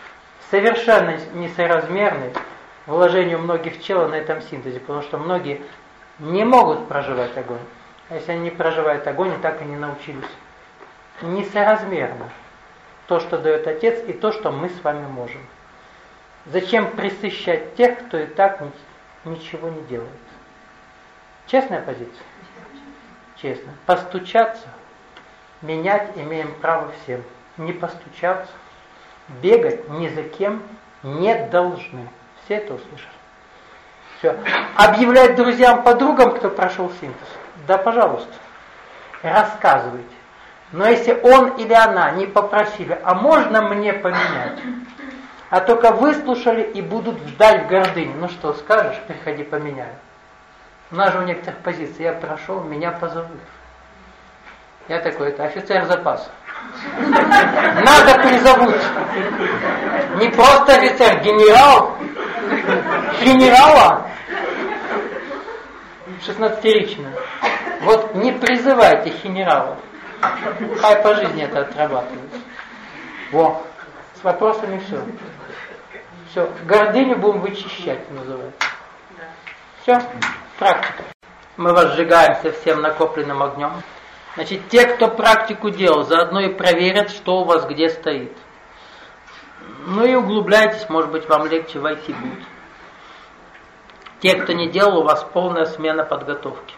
совершенно несоразмерны вложению многих чела на этом синтезе, потому что многие не могут проживать огонь. А если они не проживают огонь, и так и не научились. Несоразмерно то, что дает Отец, и то, что мы с вами можем. Зачем пресыщать тех, кто и так ничего не делает? Честная позиция? Честно. Постучаться, менять имеем право всем. Не постучаться, бегать ни за кем не должны. Все это услышали. Все. Объявлять друзьям, подругам, кто прошел синтез. Да, пожалуйста, рассказывайте. Но если он или она не попросили, а можно мне поменять, а только выслушали и будут ждать в гордыне. Ну что, скажешь, приходи поменяю. У нас же у некоторых позиций, я прошел, меня позовут. Я такой, это офицер запаса. Надо призовут. Не просто офицер, генерал. Генерала. шестнадцатиричная. Вот не призывайте генералов. Хай по жизни это отрабатывает. Во. С вопросами все. Все. Гордыню будем вычищать, называется. Все. Практика. Мы возжигаемся всем накопленным огнем. Значит, те, кто практику делал, заодно и проверят, что у вас где стоит. Ну и углубляйтесь, может быть, вам легче войти будет. Те, кто не делал, у вас полная смена подготовки.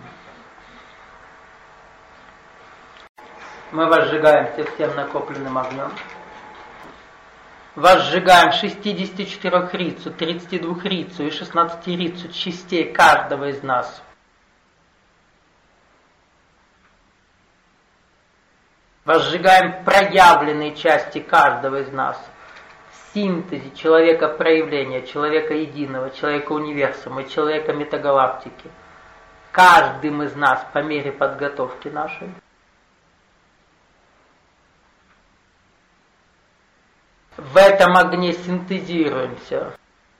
Мы возжигаемся всем накопленным огнем. Возжигаем шестидесятичетырёхрицу, тридцатидвухрицу и шестнадцатирицу частей каждого из нас. Возжигаем проявленные части каждого из нас. В синтезе человека проявления, человека единого, человека универсума, человека метагалактики. Каждым из нас по мере подготовки нашей. В этом огне синтезируемся.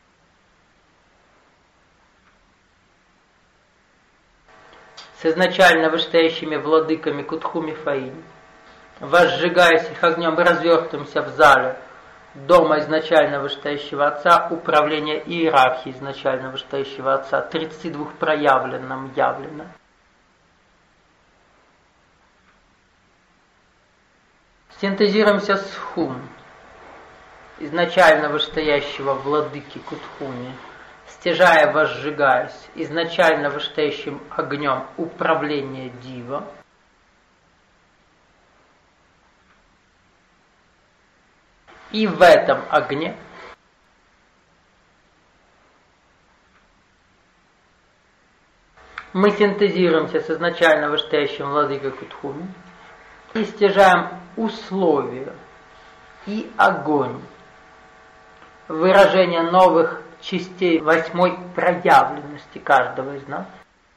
С изначально вышестоящими владыками Кутхуми Фаини. Возжигаясь их огнем, развертываемся в зале дома изначально вышестоящего Отца, управления иерархии изначально вышестоящего Отца, тридцати двух проявленном явлено. Синтезируемся с Хум, изначально вышестоящего владыки Кутхуми, стяжая, возжигаясь, изначально вышестоящим огнем управления Дива. И в этом огне мы синтезируемся с изначально вышестоящим владыкой Кутхуми и стяжаем условия и огонь выражения новых частей восьмой проявленности каждого из нас.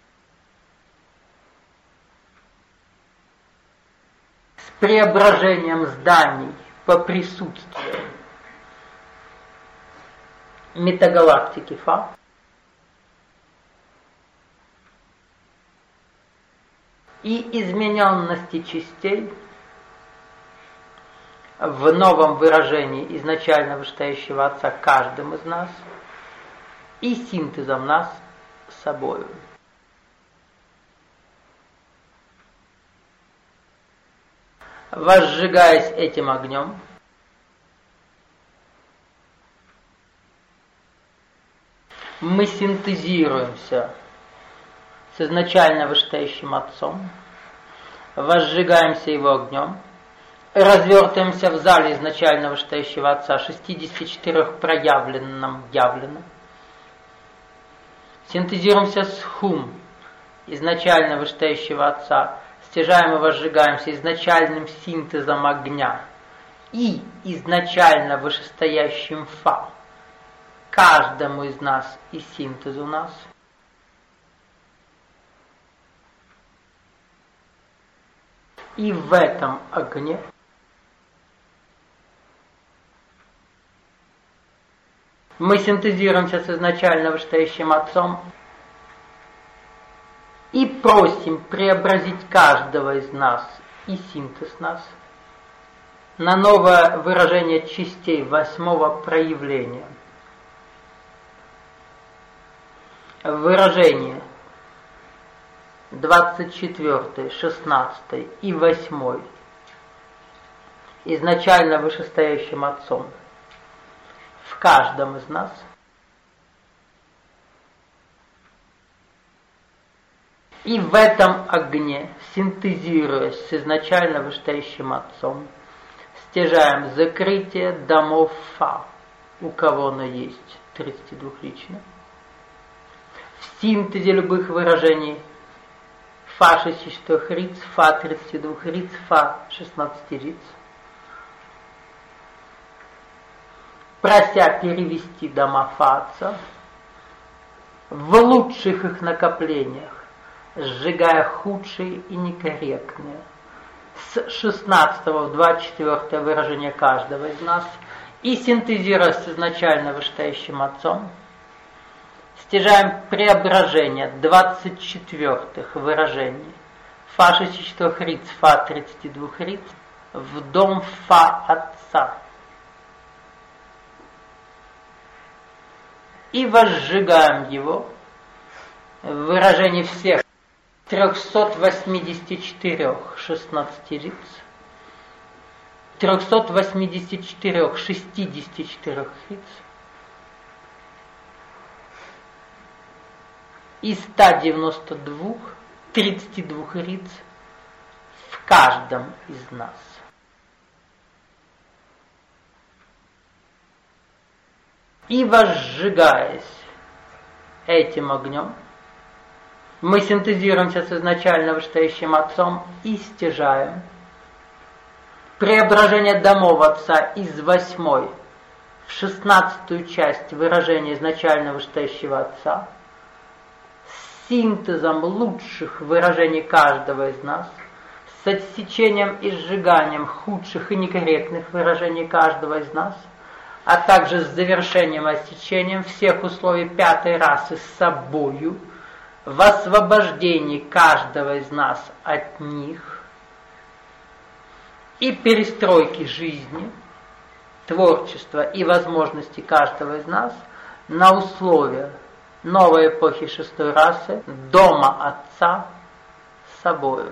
С преображением зданий по присутствию метагалактики Фа и измененности частей в новом выражении изначально вышестоящего Отца каждым из нас и синтезом нас с собою. Возжигаясь этим огнем, мы синтезируемся с изначально вышестоящим Отцом, возжигаемся его огнем, развертываемся в зале изначально вышестоящего Отца, шестидесяти четырёх проявленном явлено, синтезируемся с Хум, изначально вышестоящего Отца, стяжаем и возжигаемся изначальным синтезом огня и изначально вышестоящим Фа, каждому из нас и синтезу нас. И в этом огне мы синтезируемся с изначально вышестоящим Отцом и просим преобразить каждого из нас и синтез нас на новое выражение частей восьмого проявления. Выражение двадцать четвёртый, шестнадцатый и восьмой изначально вышестоящим Отцом в каждом из нас и в этом огне, синтезируясь с изначально вышестоящим Отцом, стяжаем закрытие домов Фа, у кого оно есть, тридцатидвухлично. В синтезе любых выражений Фа шестидесятых риц, Фа тридцати двух риц, Фа шестнадцати риц, прося перевести дома Фа Отца в лучших их накоплениях, сжигая худшие и некорректные, с шестнадцатого в двадцать четвёртое выражение каждого из нас и синтезируя с изначально вышестоящим Отцом, стяжаем преображение двадцать четвёртых выражений Фа шестидесятых риц, Фа тридцати двух риц в дом Фа Отца и возжигаем его в выражении всех трёхсот восьмидесяти четырёх шестнадцати риц, трёхсот восьмидесяти четырёх шестидесяти четырёх риц и ста девяноста двух тридцати двух риц в каждом из нас. И возжигаясь этим огнем, мы синтезируемся с изначально вышестоящим Отцом и стяжаем преображение домов Отца из восьмой в шестнадцатую часть выражения изначально вышестоящего Отца с синтезом лучших выражений каждого из нас, с отсечением и сжиганием худших и некорректных выражений каждого из нас, а также с завершением и отсечением всех условий пятой расы с собою, в освобождении каждого из нас от них и перестройки жизни, творчества и возможностей каждого из нас на условия новой эпохи шестой расы, дома Отца с собою.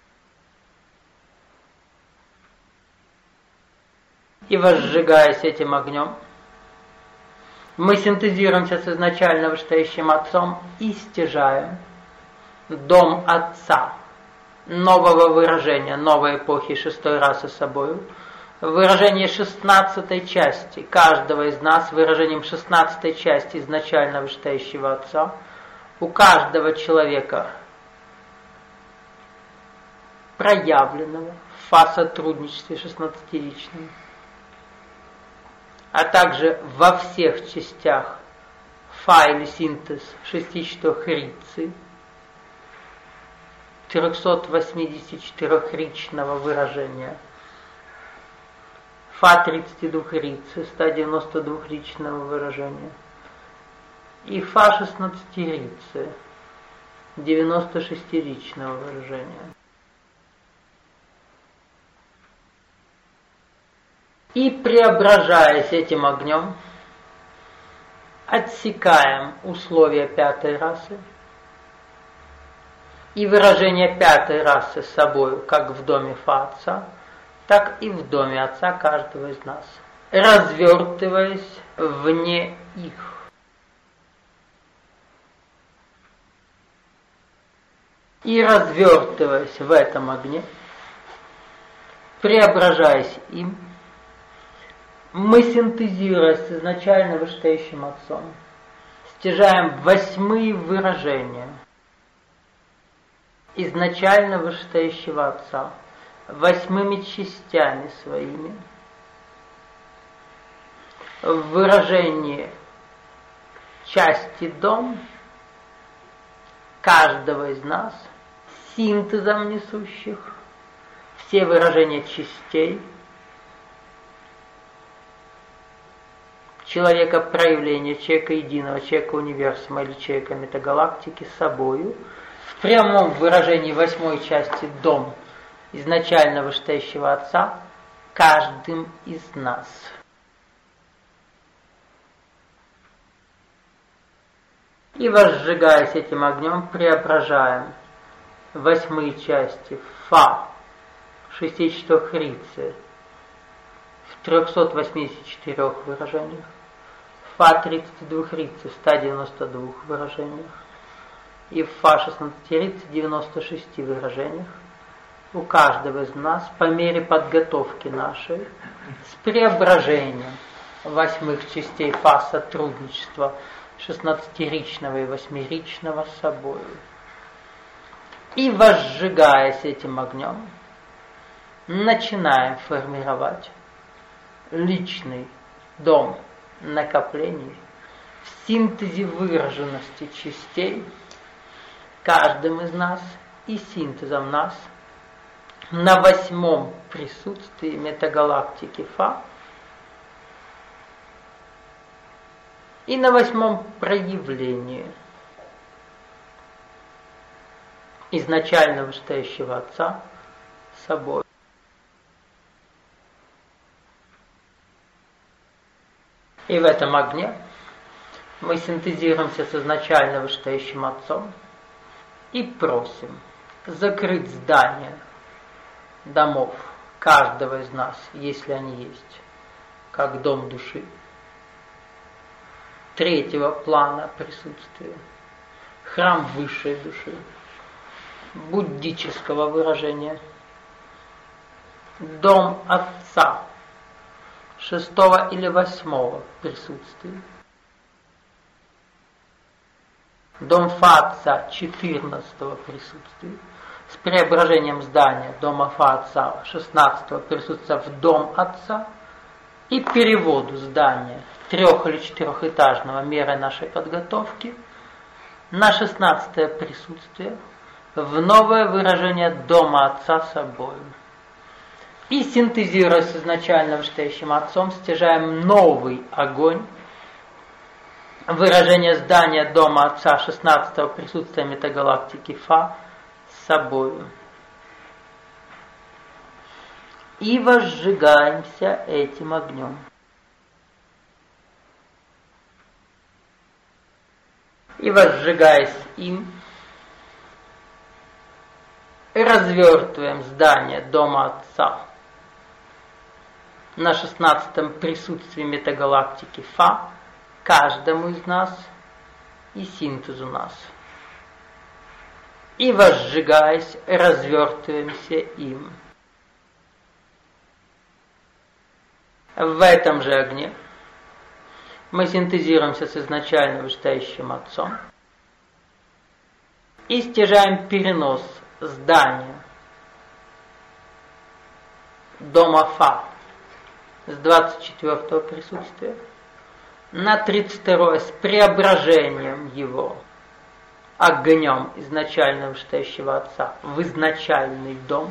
И возжигаясь этим огнем, мы синтезируемся с изначально вышестоящим Отцом и стяжаем дом Отца, нового выражения, новой эпохи шестой расы собою, выражение шестнадцатой части каждого из нас, выражением шестнадцатой части изначально вышестоящего Отца, у каждого человека проявленного в фа-сотрудничестве шестнадцатиличном, а также во всех частях фа или синтез шестидесятых рицы, трёхсот восьмидесяти четырёх ричного выражения, фа тридцати двух рицы, ста девяноста двух ричного выражения, и фа шестнадцати рицы, девяносто шести ричного выражения. И преображаясь этим огнем, отсекаем условия пятой расы и выражение пятой расы с собой, как в доме Фа Отца, так и в доме Отца каждого из нас, развертываясь вне их. И развертываясь в этом огне, преображаясь им, мы, синтезируя с изначально вышестоящим Отцом, стяжаем восьмые выражения изначально вышестоящего Отца восьмыми частями своими в выражении части дом каждого из нас, синтезом несущих все выражения частей человека проявления, человека единого, человека универсума или человека метагалактики с собою, в прямом выражении восьмой части дом изначально вышестоящего Отца, каждым из нас. И, возжигаясь этим огнем, преображаем восьмые части Фа, шестидесятичетырёхрицы, в трёхсот восьмидесяти четырёх выражениях, Фа тридцатидвухрицы в ста девяноста двух выражениях и Фа шестнадцатирицы в девяноста шести выражениях, у каждого из нас по мере подготовки нашей с преображением восьмых частей Фа сотрудничества шестнадцатиричного и восьмиричного с собой. И, возжигаясь этим огнем, начинаем формировать личный дом накоплений в синтезе выраженности частей каждым из нас и синтезом нас на восьмом присутствии метагалактики Фа и на восьмом проявлении изначально вышестоящего Отца собой. И в этом огне мы синтезируемся с изначально вышестоящим Отцом и просим закрыть здание домов каждого из нас, если они есть, как дом души, третьего плана присутствия, храм высшей души, буддического выражения, дом Отца, шестого или восьмого присутствия, дом Фа Отца, четырнадцатого присутствия, с преображением здания дома Фа Отца, шестнадцатого присутствия в дом Отца и переводу здания трех- или четырехэтажного мерой нашей подготовки на шестнадцатое присутствие в новое выражение дома Отца собой. И, синтезируя с изначально вышестоящим Отцом, стяжаем новый огонь, выражение здания дома Отца шестнадцатого присутствия метагалактики Фа с собою. И возжигаемся этим огнем. И, возжигаясь им, развертываем здание дома Отца на шестнадцатом присутствии метагалактики Фа каждому из нас и синтезу нас. И, возжигаясь, развертываемся им. В этом же огне мы синтезируемся с изначально вышестоящим Отцом и стяжаем перенос здания дома Фа с двадцать четвёртого присутствия на тридцать второе с преображением его огнем изначально вышестоящего Отца в изначальный дом,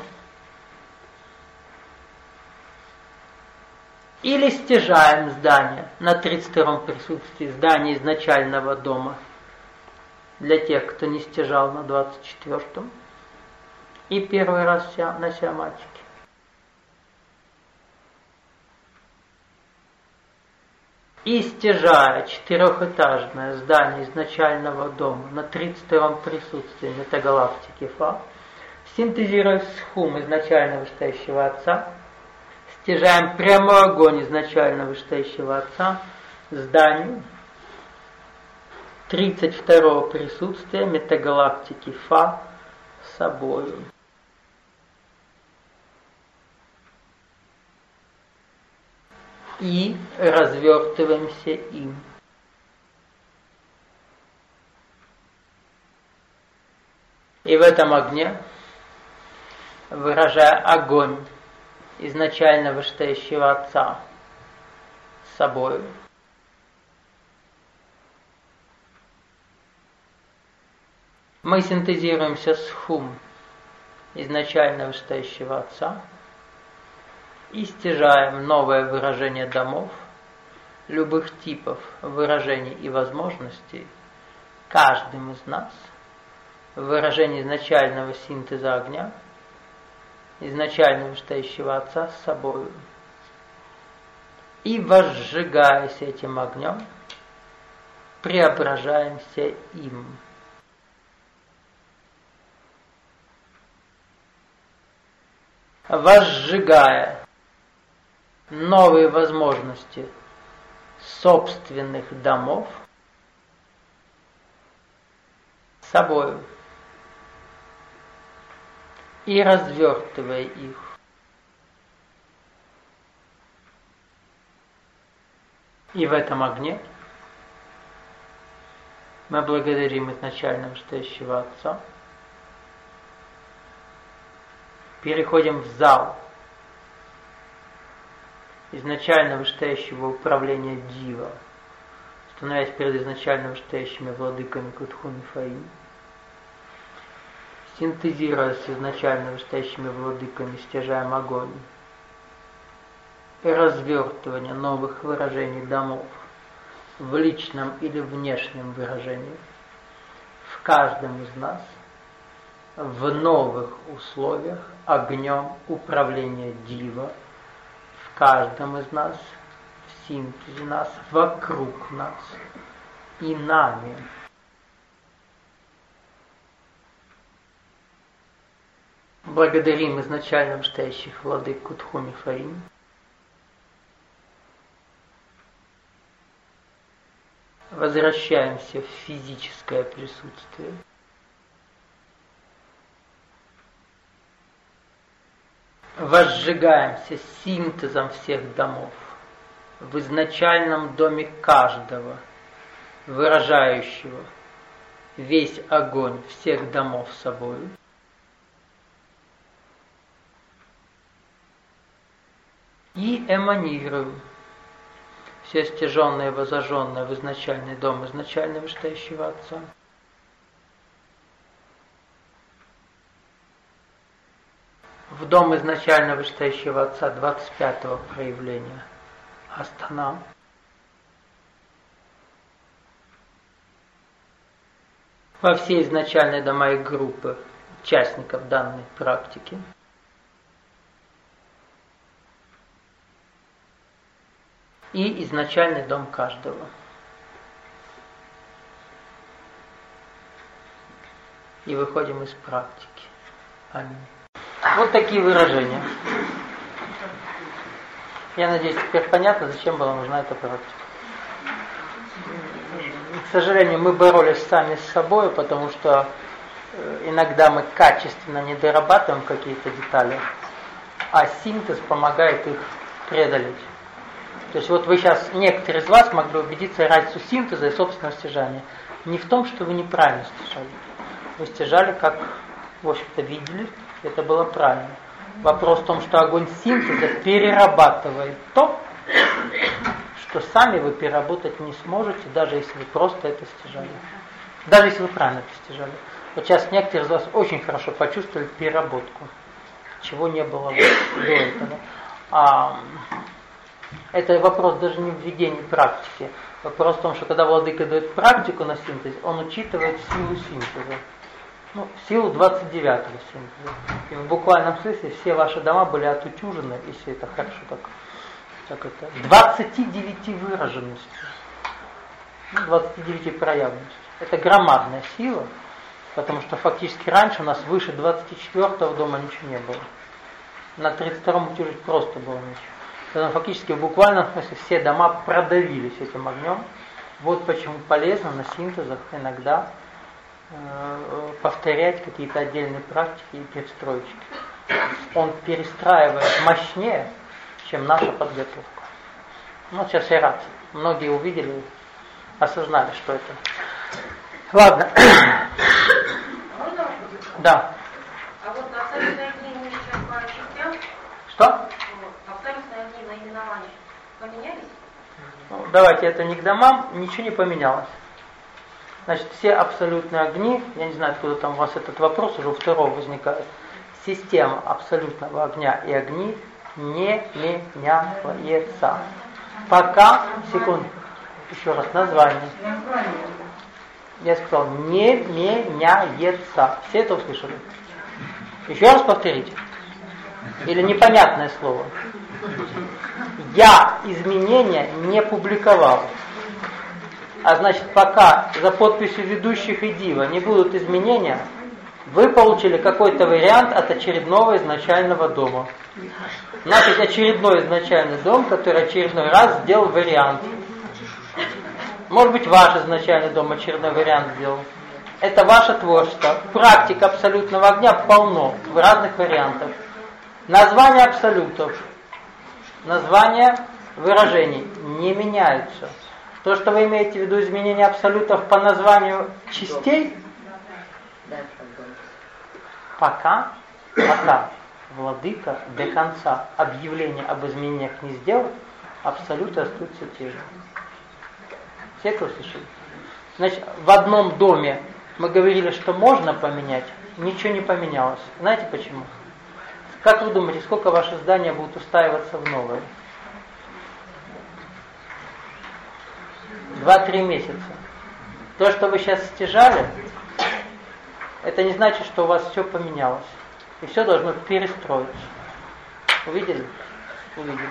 или стяжаем здание на тридцать втором присутствии здание изначального дома для тех, кто не стяжал на двадцать четвёртом и первый раз на Сиаматике. И стяжая четырехэтажное здание изначального дома на тридцать втором присутствии метагалактики Фа, синтезируя схум изначально вышестоящего Отца, стяжаем прямой огонь изначально вышестоящего Отца зданию тридцать второго присутствия метагалактики Фа с собою. И развертываемся им. И в этом огне, выражая огонь изначально вышестоящего Отца с собой, мы синтезируемся с хум изначально вышестоящего Отца и стяжаем новое выражение домов, любых типов выражений и возможностей, каждым из нас, выражение изначального синтеза огня, изначально вышестоящего Отца с собой. И возжигаясь этим огнем, преображаемся им. Возжигая новые возможности собственных домов собою и развертывая их. И в этом огне мы благодарим изначально вышестоящего Отца. Переходим в зал изначально вышестоящего управления Дива, становясь перед изначально вышестоящими владыками Кутхун и Фаим, синтезируя с изначально вышестоящими владыками, стяжаем огонь, и развертывание новых выражений домов в личном или внешнем выражении в каждом из нас в новых условиях огнем управления Дива, в каждом из нас, в синтезе нас, вокруг нас и нами. Благодарим изначально вышестоящих владык Кутхун и Фаим. Возвращаемся в физическое присутствие. Возжигаемся синтезом всех домов в изначальном доме каждого, выражающего весь огонь всех домов собою. И эманируем все стяженное и возожженное в изначальный дом изначально вышестоящего Отца. В дом изначально вышестоящего Отца двадцать пятого проявления Астана. Во все изначальные дома и группы участников данной практики. И изначальный дом каждого. И выходим из практики. Аминь. Вот такие выражения. Я надеюсь, теперь понятно, зачем была нужна эта практика. К сожалению, мы боролись сами с собой, потому что иногда мы качественно не дорабатываем какие-то детали, а синтез помогает их преодолеть. То есть вот вы сейчас, некоторые из вас могли убедиться разницу синтеза и собственного стяжания. Не в том, что вы неправильно стяжали. Вы стяжали, как, в общем-то, видели, это было правильно. Вопрос в том, что огонь синтеза перерабатывает то, что сами вы переработать не сможете, даже если вы просто это стяжали. Даже если вы правильно это стяжали. Вот сейчас некоторые из вас очень хорошо почувствовали переработку, чего не было до этого. А это вопрос даже не в введении практики. Вопрос в том, что когда владыка дает практику на синтез, он учитывает силу синтеза. Ну, силу двадцать девятого синтеза. И в буквальном смысле все ваши дома были отутюжены, если это хорошо так, так это, двадцать девять выраженностей. Ну, двадцать девять проявленностей. Это громадная сила, потому что фактически раньше у нас выше двадцать четвёртого дома ничего не было. На тридцать втором утюжить просто было ничего. Поэтому фактически в буквальном смысле все дома продавились этим огнем. Вот почему полезно на синтезах иногда э, повторять какие-то отдельные практики и перестройки. Он перестраивает мощнее, чем наша подготовка. Ну, вот сейчас я рад. Многие увидели, осознали, что это. Ладно. Да. А вот абсолютные огни мы сейчас по частям. Что? Абсолютные огни наименования поменялись? Ну, давайте, это не к домам, ничего не поменялось. Значит, все абсолютные огни, я не знаю, откуда там у вас этот вопрос уже у второго возникает. Система абсолютного огня и огней не меняется. Пока, секунду, еще раз, название. Я сказал, не меняется. Все это услышали? Еще раз повторите. Или непонятное слово? Я изменения не публиковал. А значит, пока за подписью ведущих и дива не будут изменения, вы получили какой-то вариант от очередного изначального дома. Значит, очередной изначальный дом, который очередной раз сделал вариант. Может быть, ваш изначальный дом очередной вариант сделал. Это ваше творчество. Практик абсолютного огня полно в разных вариантах. Названия абсолютов, названия выражений не меняются. То, что вы имеете в виду изменение абсолютов по названию частей, пока, пока владыка до конца объявления об изменениях не сделал, абсолюты остаются те же. Все, кто слышали? Значит, в одном доме мы говорили, что можно поменять, ничего не поменялось. Знаете почему? Как вы думаете, сколько ваши здания будут устраиваться в новое? Два-три месяца. То, что вы сейчас стяжали, это не значит, что у вас все поменялось. И все должно перестроиться. Увидели? Увидели.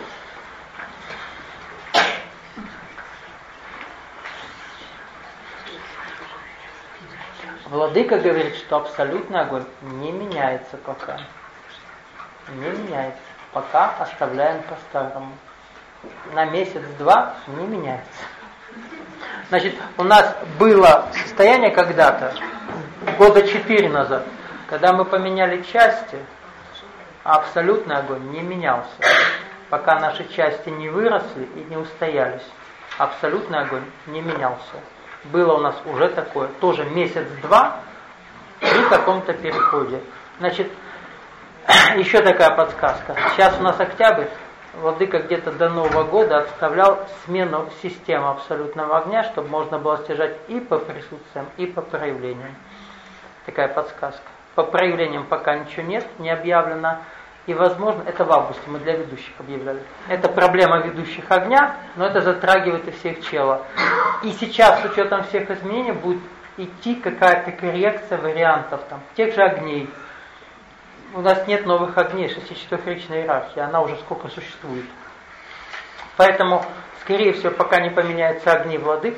Владыка говорит, что абсолютный огонь не меняется пока. Не меняется. Пока оставляем по-старому. На месяц-два не меняется. Значит, у нас было состояние когда-то, года четыре назад, когда мы поменяли части, а абсолютный огонь не менялся. Пока наши части не выросли и не устоялись, абсолютный огонь не менялся. Было у нас уже такое, тоже месяц-два при каком-то переходе. Значит, еще такая подсказка. Сейчас у нас октябрь. Владыка где-то до Нового года отставлял смену системы абсолютного огня, чтобы можно было стяжать и по присутствиям, и по проявлениям. Такая подсказка. По проявлениям пока ничего нет, не объявлено. И, возможно, это в августе мы для ведущих объявляли. Это проблема ведущих огня, но это затрагивает и всех чела. И сейчас, с учетом всех изменений, будет идти какая-то коррекция вариантов там, тех же огней. У нас нет новых огней, шестичетырехричная иерархия, она уже сколько существует. Поэтому, скорее всего, пока не поменяются огни владык,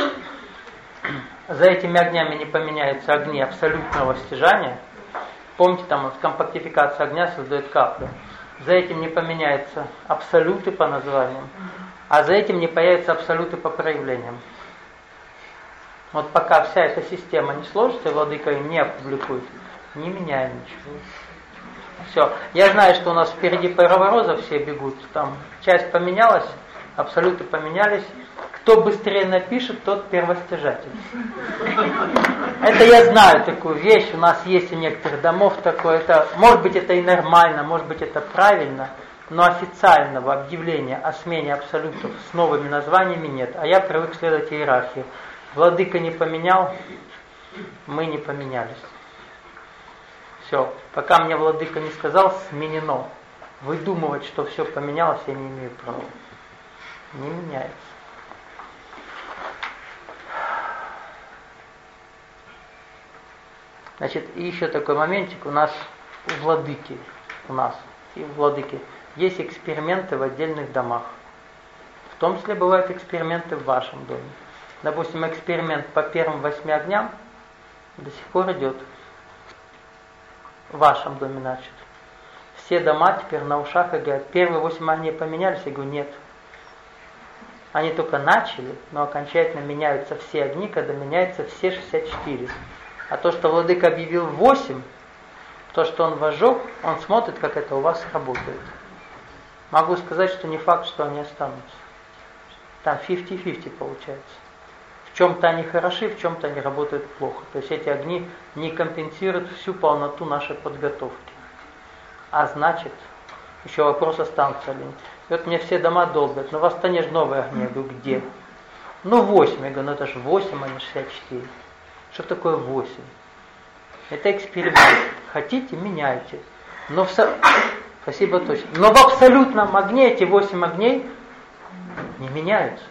за этими огнями не поменяются огни абсолютного стяжания. Помните, там вот, компактификация огня создает каплю. За этим не поменяются абсолюты по названиям, а за этим не появятся абсолюты по проявлениям. Вот пока вся эта система не сложится, и владыка им не опубликует, не меняем ничего. Все. Я знаю, что у нас впереди паровороза все бегут. Там часть поменялась, абсолюты поменялись. Кто быстрее напишет, тот первостяжатель. Это я знаю такую вещь. У нас есть у некоторых домов такое. Это, может быть, это и нормально, может быть, это правильно, но официального объявления о смене абсолютов с новыми названиями нет. А я привык следовать иерархии. Владыка не поменял, мы не поменялись. Все. Пока мне владыка не сказал, сменено. Выдумывать, что все поменялось, я не имею права. Не меняется. Значит, и еще такой моментик. У нас у владыки, у нас и у владыки есть эксперименты в отдельных домах. В том числе бывают эксперименты в вашем доме. Допустим, эксперимент по первым восьми огням до сих пор идет. В вашем доме начат. Все дома теперь на ушах и говорят, первые восемь огней поменялись? Я говорю, нет. Они только начали, но окончательно меняются все огни, когда меняются все шестьдесят четыре. А то, что владыка объявил восемь, то, что он вожег, он смотрит, как это у вас работает. Могу сказать, что не факт, что они останутся. Там пятьдесят на пятьдесят получается. В чем-то они хороши, в чем-то они работают плохо. То есть эти огни не компенсируют всю полноту нашей подготовки. А значит, еще вопрос, останутся ли они. И вот мне все дома долбят, ну в Астане же новые огни. Я говорю, где? Ну восемь. Я говорю, ну это же восемь, а не шестьдесят четыре. Что такое восемь? Это эксперимент. Хотите, меняйте. Но в... Спасибо, точно. Но в абсолютном огне эти восемь огней не меняются.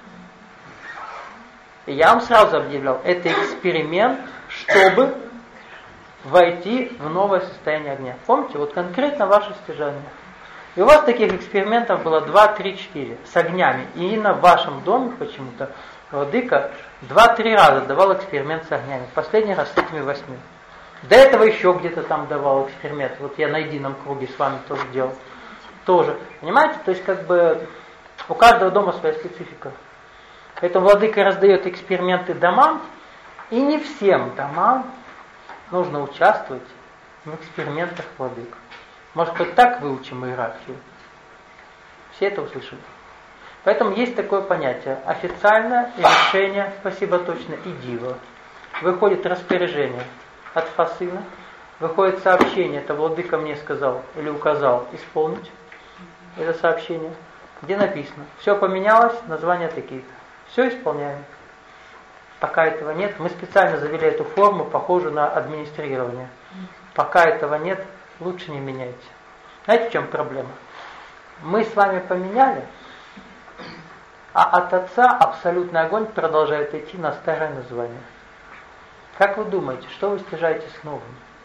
И я вам сразу объявлял, это эксперимент, чтобы войти в новое состояние огня. Помните, вот конкретно ваше стяжание. И у вас таких экспериментов было два, три, четыре с огнями. И именно в вашем доме почему-то владыка два-три раза давал эксперимент с огнями. Последний раз с этими восьми. До этого еще где-то там давал эксперимент. Вот я на едином круге с вами тоже делал. Тоже. Понимаете? То есть как бы у каждого дома своя специфика. Поэтому владыка раздает эксперименты домам. И не всем домам нужно участвовать в экспериментах владык. Может, хоть так выучим иерархию? Все это услышали. Поэтому есть такое понятие. Официальное решение, спасибо точно, и дива. Выходит распоряжение от фасына, выходит сообщение, это владыка мне сказал или указал исполнить это сообщение, где написано, все поменялось, названия такие-то. Все исполняем. Пока этого нет, мы специально завели эту форму, похожую на администрирование. Пока этого нет, лучше не меняйте. Знаете, в чем проблема? Мы с вами поменяли, а от Отца абсолютный огонь продолжает идти на старое название. Как вы думаете, что вы стяжаете с новым?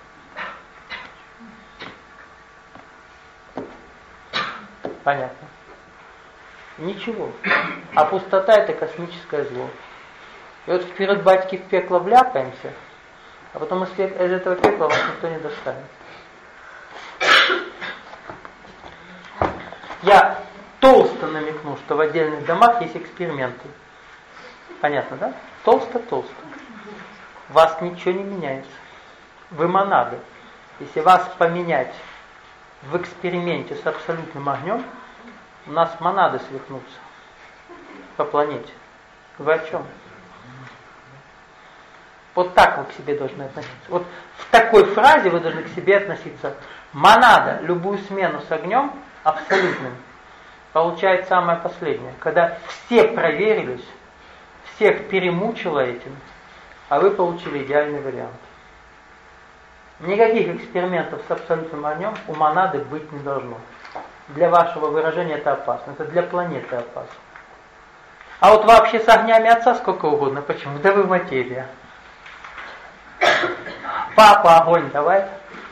Понятно. Ничего. А пустота — это космическое зло. И вот вперед батьки в пекло вляпаемся, а потом из, пек... из этого пекла вас никто не достанет. Я толсто намекну, что в отдельных домах есть эксперименты. Понятно, да? Толсто-толсто. У вас ничего не меняется. Вы монады. Если вас поменять в эксперименте с абсолютным огнем, у нас монады свихнутся по планете. Вы о чем? Вот так вы к себе должны относиться. Вот в такой фразе вы должны к себе относиться. Монада любую смену с огнем абсолютным получает самое последнее. Когда все проверились, всех перемучило этим, а вы получили идеальный вариант. Никаких экспериментов с абсолютным огнем у монады быть не должно. Для вашего выражения это опасно. Это для планеты опасно. А вот вообще с огнями Отца сколько угодно. Почему? Да вы материя. Папа, огонь давай.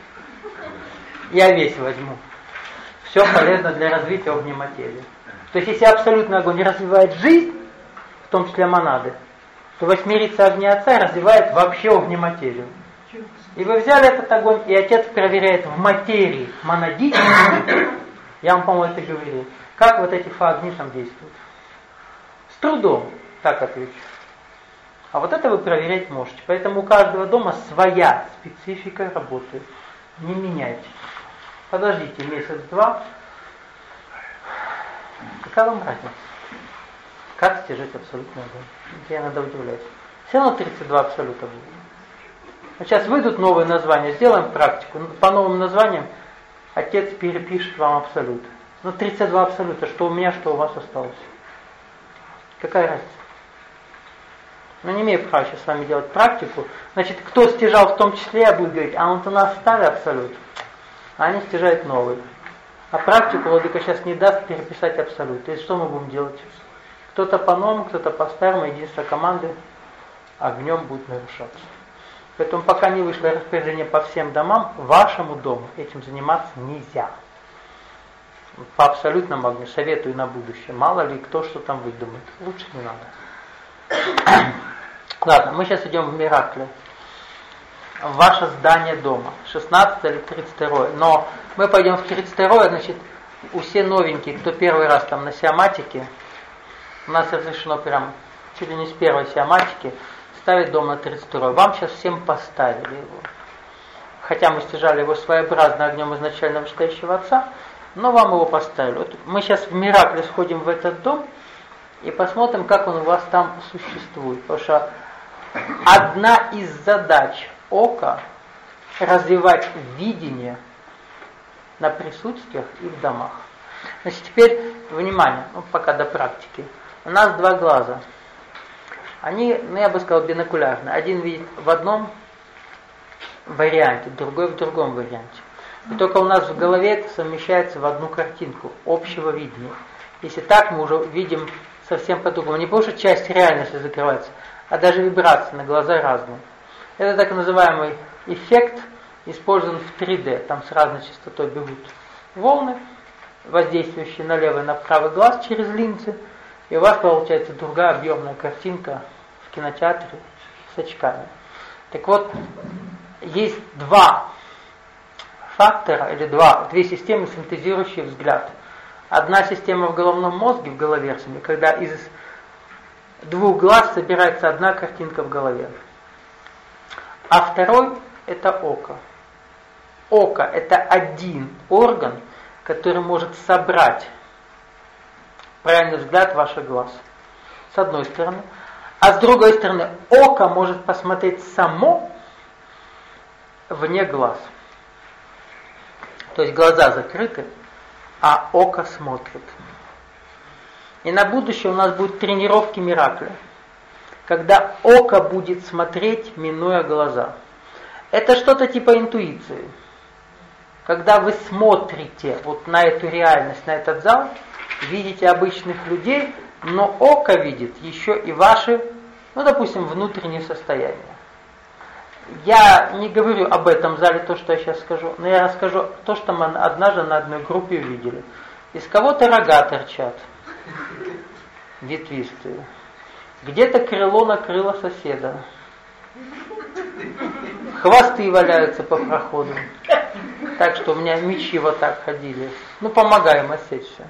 Я весь возьму. Все полезно для развития огнематерии. То есть если абсолютный огонь развивает жизнь, в том числе монады, то восьмерица огня Отца развивает вообще огнематерию. И вы взяли этот огонь, и Отец проверяет в материи монадической, я вам, по-моему, это говорил, как вот эти фа-огни там действуют. С трудом, так отвечу. А вот это вы проверять можете. Поэтому у каждого дома своя специфика работы. Не меняйте. Подождите месяц-два. Какая вам разница? Как стяжать абсолютный огонь? Я иногда удивляюсь. Все равно тридцать два абсолюта будет. А сейчас выйдут новые названия, сделаем практику. По новым названиям Отец перепишет вам абсолют. Ну тридцать два абсолюта, что у меня, что у вас осталось. Какая разница? Но не имею права сейчас с вами делать практику. Значит, кто стяжал в том числе, я буду говорить, а он у нас старый абсолют, а они стяжают новый. А практику владыка сейчас не даст переписать абсолют. И что мы будем делать? Кто-то по-новому, кто-то по-старому, единство команды огнем будет нарушаться. Поэтому пока не вышло распоряжение по всем домам, вашему дому этим заниматься нельзя. По абсолютному огню советую на будущее. Мало ли кто что там выдумает. Лучше не надо. Ладно, мы сейчас идем в Миракле. В ваше здание дома. шестнадцатое или тридцать второе. Но мы пойдем в тридцать второе, значит, у все новенькие, кто первый раз там на сиаматике, у нас разрешено прям чуть ли не с первой сиаматики ставить дом на тридцать второе. Вам сейчас всем поставили его. Хотя мы стяжали его своеобразно огнем изначально вышестоящего Отца, но вам его поставили. Вот мы сейчас в Миракле сходим в этот дом и посмотрим, как он у вас там существует. Потому что одна из задач ока — развивать видение на присутствиях и в домах. Значит, теперь, внимание, ну, пока до практики. У нас два глаза. Они, ну я бы сказал, бинокулярные. Один видит в одном варианте, другой в другом варианте. И только у нас в голове это совмещается в одну картинку общего видения. Если так, мы уже видим совсем по-другому. Не потому что часть реальности закрывается, а даже вибрации на глаза разные. Это так называемый эффект использован в три дэ. Там с разной частотой бегут волны, воздействующие на левый и на правый глаз через линзы. И у вас получается другая объемная картинка в кинотеатре с очками. Так вот, есть два фактора, или два, две системы, синтезирующие взгляд. Одна система в головном мозге, в головерсуме, когда из двух глаз собирается одна картинка в голове. А второй – это око. Око – это один орган, который может собрать правильный взгляд ваших глаз. С одной стороны. А с другой стороны, око может посмотреть само вне глаз. То есть глаза закрыты, а око смотрит. И на будущее у нас будут тренировки Миракля, когда око будет смотреть, минуя глаза. Это что-то типа интуиции. Когда вы смотрите вот на эту реальность, на этот зал, видите обычных людей, но око видит еще и ваши, ну, допустим, внутренние состояния. Я не говорю об этом зале, то, что я сейчас скажу, но я расскажу то, что мы однажды на одной группе увидели. Из кого-то рога торчат, ветвистые. Где-то крыло накрыло соседа. Хвосты валяются по проходу. Так что у меня мечи вот так ходили. Ну, помогаем осечься.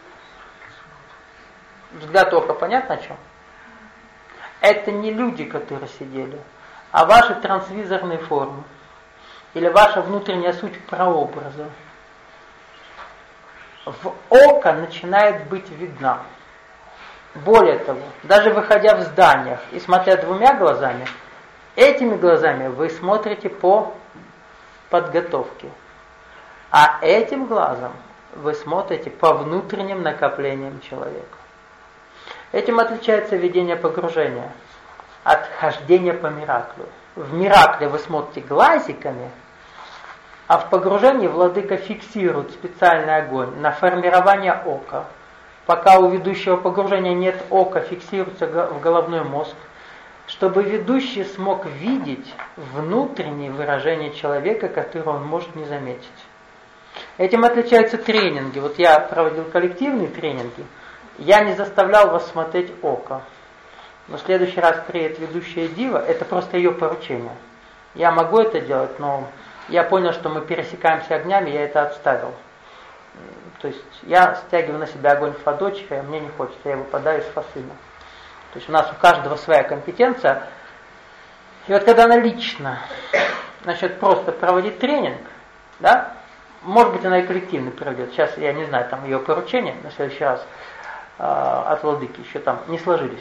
Взгляд ока, понятно о чем? Это не люди, которые сидели, а ваши трансвизорные формы. Или ваша внутренняя суть прообраза. В око начинает быть видна. Более того, даже выходя в зданиях и смотря двумя глазами, этими глазами вы смотрите по подготовке. А этим глазом вы смотрите по внутренним накоплениям человека. Этим отличается видение погружения от хождения по мираклю. В миракле вы смотрите глазиками, а в погружении владыка фиксирует специальный огонь на формирование ока. Пока у ведущего погружения нет ока, фиксируется в головной мозг, чтобы ведущий смог видеть внутренние выражения человека, которые он может не заметить. Этим отличаются тренинги. Вот я проводил коллективные тренинги, я не заставлял вас смотреть око. Но в следующий раз приедет ведущая дива, это просто ее поручение. Я могу это делать, но я понял, что мы пересекаемся огнями, я это отставил. То есть я стягиваю на себя огонь Фадочка, мне не хочется, я выпадаю из фасына. То есть у нас у каждого своя компетенция. И вот когда она лично начнет просто проводить тренинг, да, может быть, она и коллективно проведет. Сейчас я не знаю, там ее поручения на следующий раз э, от владыки еще там не сложились.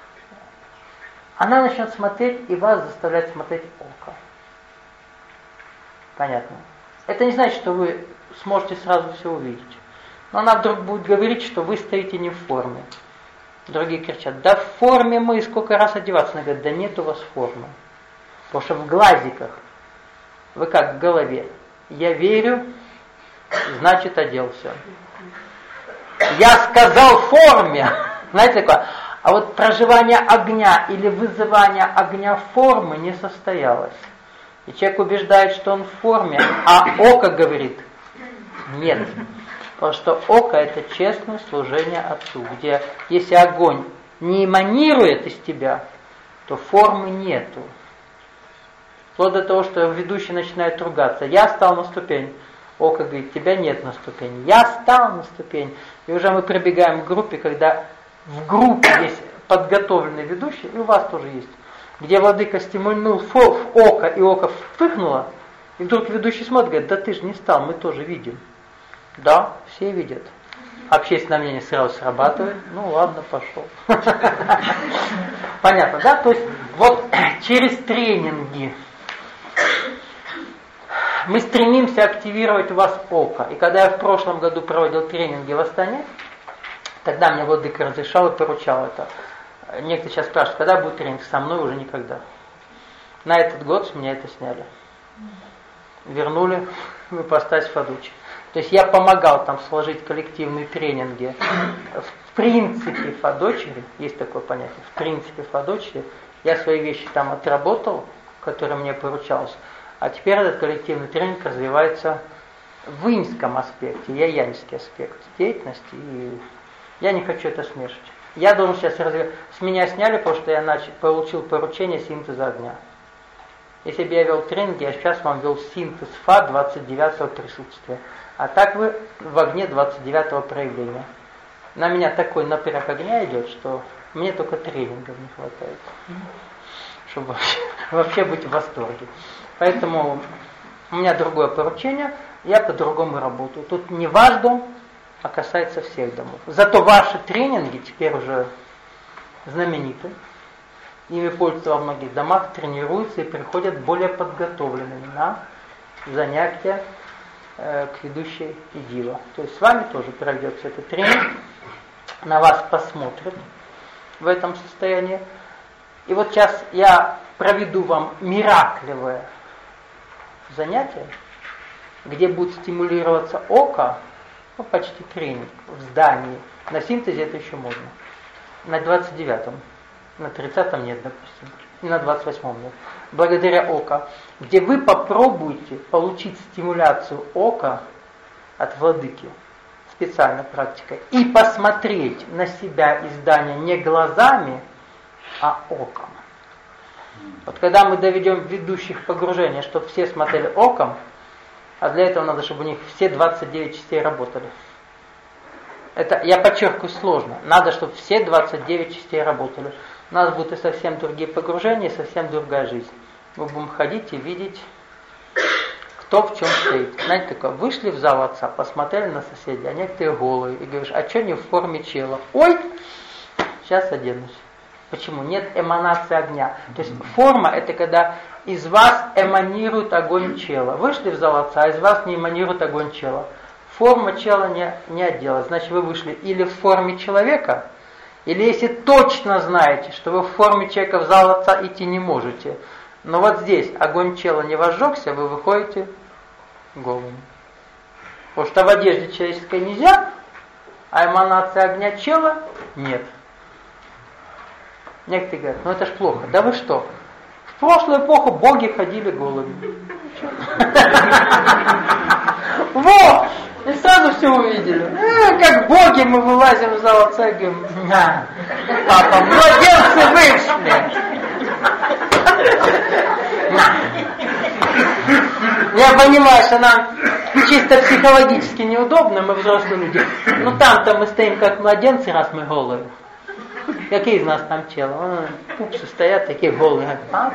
Она начнет смотреть и вас заставлять смотреть око. Понятно? Это не значит, что вы сможете сразу все увидеть. Но она вдруг будет говорить, что вы стоите не в форме. Другие кричат: да в форме мы, сколько раз одеваться. Она говорит: да нет у вас формы. Потому что в глазиках вы как в голове. Я верю, значит оделся. Я сказал в форме. Знаете такое? А вот проживание огня или вызывание огня формы не состоялось. И человек убеждает, что он в форме, а око говорит: нет. Потому что око – это честное служение Отцу, где если огонь не эманирует из тебя, то формы нету. Вплоть до того, что ведущий начинает ругаться. Я стал на ступень. Око говорит: тебя нет на ступени. Я стал на ступень. И уже мы прибегаем к группе, когда в группе есть подготовленный ведущий, и у вас тоже есть, где владыка стимульнул в око, и око впыхнуло, и вдруг ведущий смотрит, говорит: да ты же не стал, мы тоже видим. Да, все видят. Общественное мнение сразу срабатывает. Ну ладно, пошел. Понятно, да? То есть вот через тренинги мы стремимся активировать у вас око. И когда я в прошлом году проводил тренинги в Астане, тогда мне владыка разрешал и поручал это. Некоторые сейчас спрашивают, когда будет тренинг? Со мной уже никогда. На этот год с меня это сняли. Вернули в ипостась Фадучи. То есть я помогал там сложить коллективные тренинги. В принципе Фадочери, есть такое понятие, в принципе Фадочери, я свои вещи там отработал, которые мне поручалось. А теперь этот коллективный тренинг развивается в иньском аспекте, я яньский аспект деятельности, и я не хочу это смешивать. Я должен сейчас развивать. С меня сняли, потому что я начал, получил поручение синтеза огня. Если бы я вел тренинги, я сейчас вам вел синтез Фа двадцать девятого присутствия. А так вы в огне двадцать девятого проявления. На меня такой напряг огня идет, что мне только тренингов не хватает, чтобы вообще быть в восторге. Поэтому у меня другое поручение, я по-другому работаю. Тут не ваш дом, а касается всех домов. Зато ваши тренинги теперь уже знамениты. Ими пользуются во многих домах, тренируются и приходят более подготовленными на занятия э, к ведущей Идива. То есть с вами тоже пройдется этот тренинг, на вас посмотрят в этом состоянии. И вот сейчас я проведу вам мираклевое занятие, где будет стимулироваться око, ну, почти тренинг в здании. На синтезе это еще можно. На двадцать девятом. На тридцатом нет, допустим. И на двадцать восьмом нет. Благодаря ока. Где вы попробуете получить стимуляцию ока от владыки. Специальной практикой. И посмотреть на себя из здания не глазами, а оком. Вот когда мы доведем ведущих погружения, чтобы все смотрели оком, а для этого надо, чтобы у них все двадцать девять частей работали. Это, я подчеркиваю, сложно. Надо, чтобы все двадцать девять частей работали. У нас будут и совсем другие погружения, и совсем другая жизнь. Мы будем ходить и видеть, кто в чем стоит. Знаете, такое, вышли в зал отца, посмотрели на соседей, а некоторые голые, и говоришь, а что не в форме чела? Ой, сейчас оденусь. Почему? Нет эманации огня. То есть форма это когда из вас эманирует огонь чела. Вышли в зал отца, а из вас не эманирует огонь чела. Форма чела не, не отдела. Значит, вы вышли или в форме человека, или если точно знаете, что вы в форме человека в зал отца идти не можете, но вот здесь огонь чела не возжегся, вы выходите голыми. Потому что в одежде человеческой нельзя, а эманация огня чела нет. Некоторые говорят, ну это ж плохо. Да вы что? В прошлую эпоху боги ходили голыми. Во! И сразу все увидели. Э, как боги мы вылазим в зал отца и говорим, на, папа, младенцы вышли. Я понимаю, что нам чисто психологически неудобно, мы взрослые люди. Но там-то мы стоим как младенцы, раз мы голые. Какие из нас там челы? Пупсы стоят такие голые. А?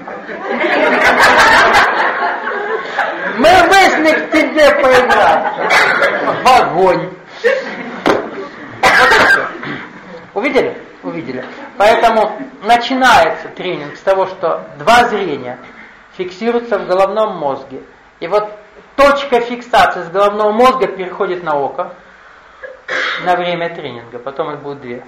Мы вышли к тебе поиграть. В огонь. Вот увидели? Увидели. Поэтому начинается тренинг с того, что два зрения фиксируются в головном мозге. И вот точка фиксации с головного мозга переходит на око на время тренинга. Потом их будет две.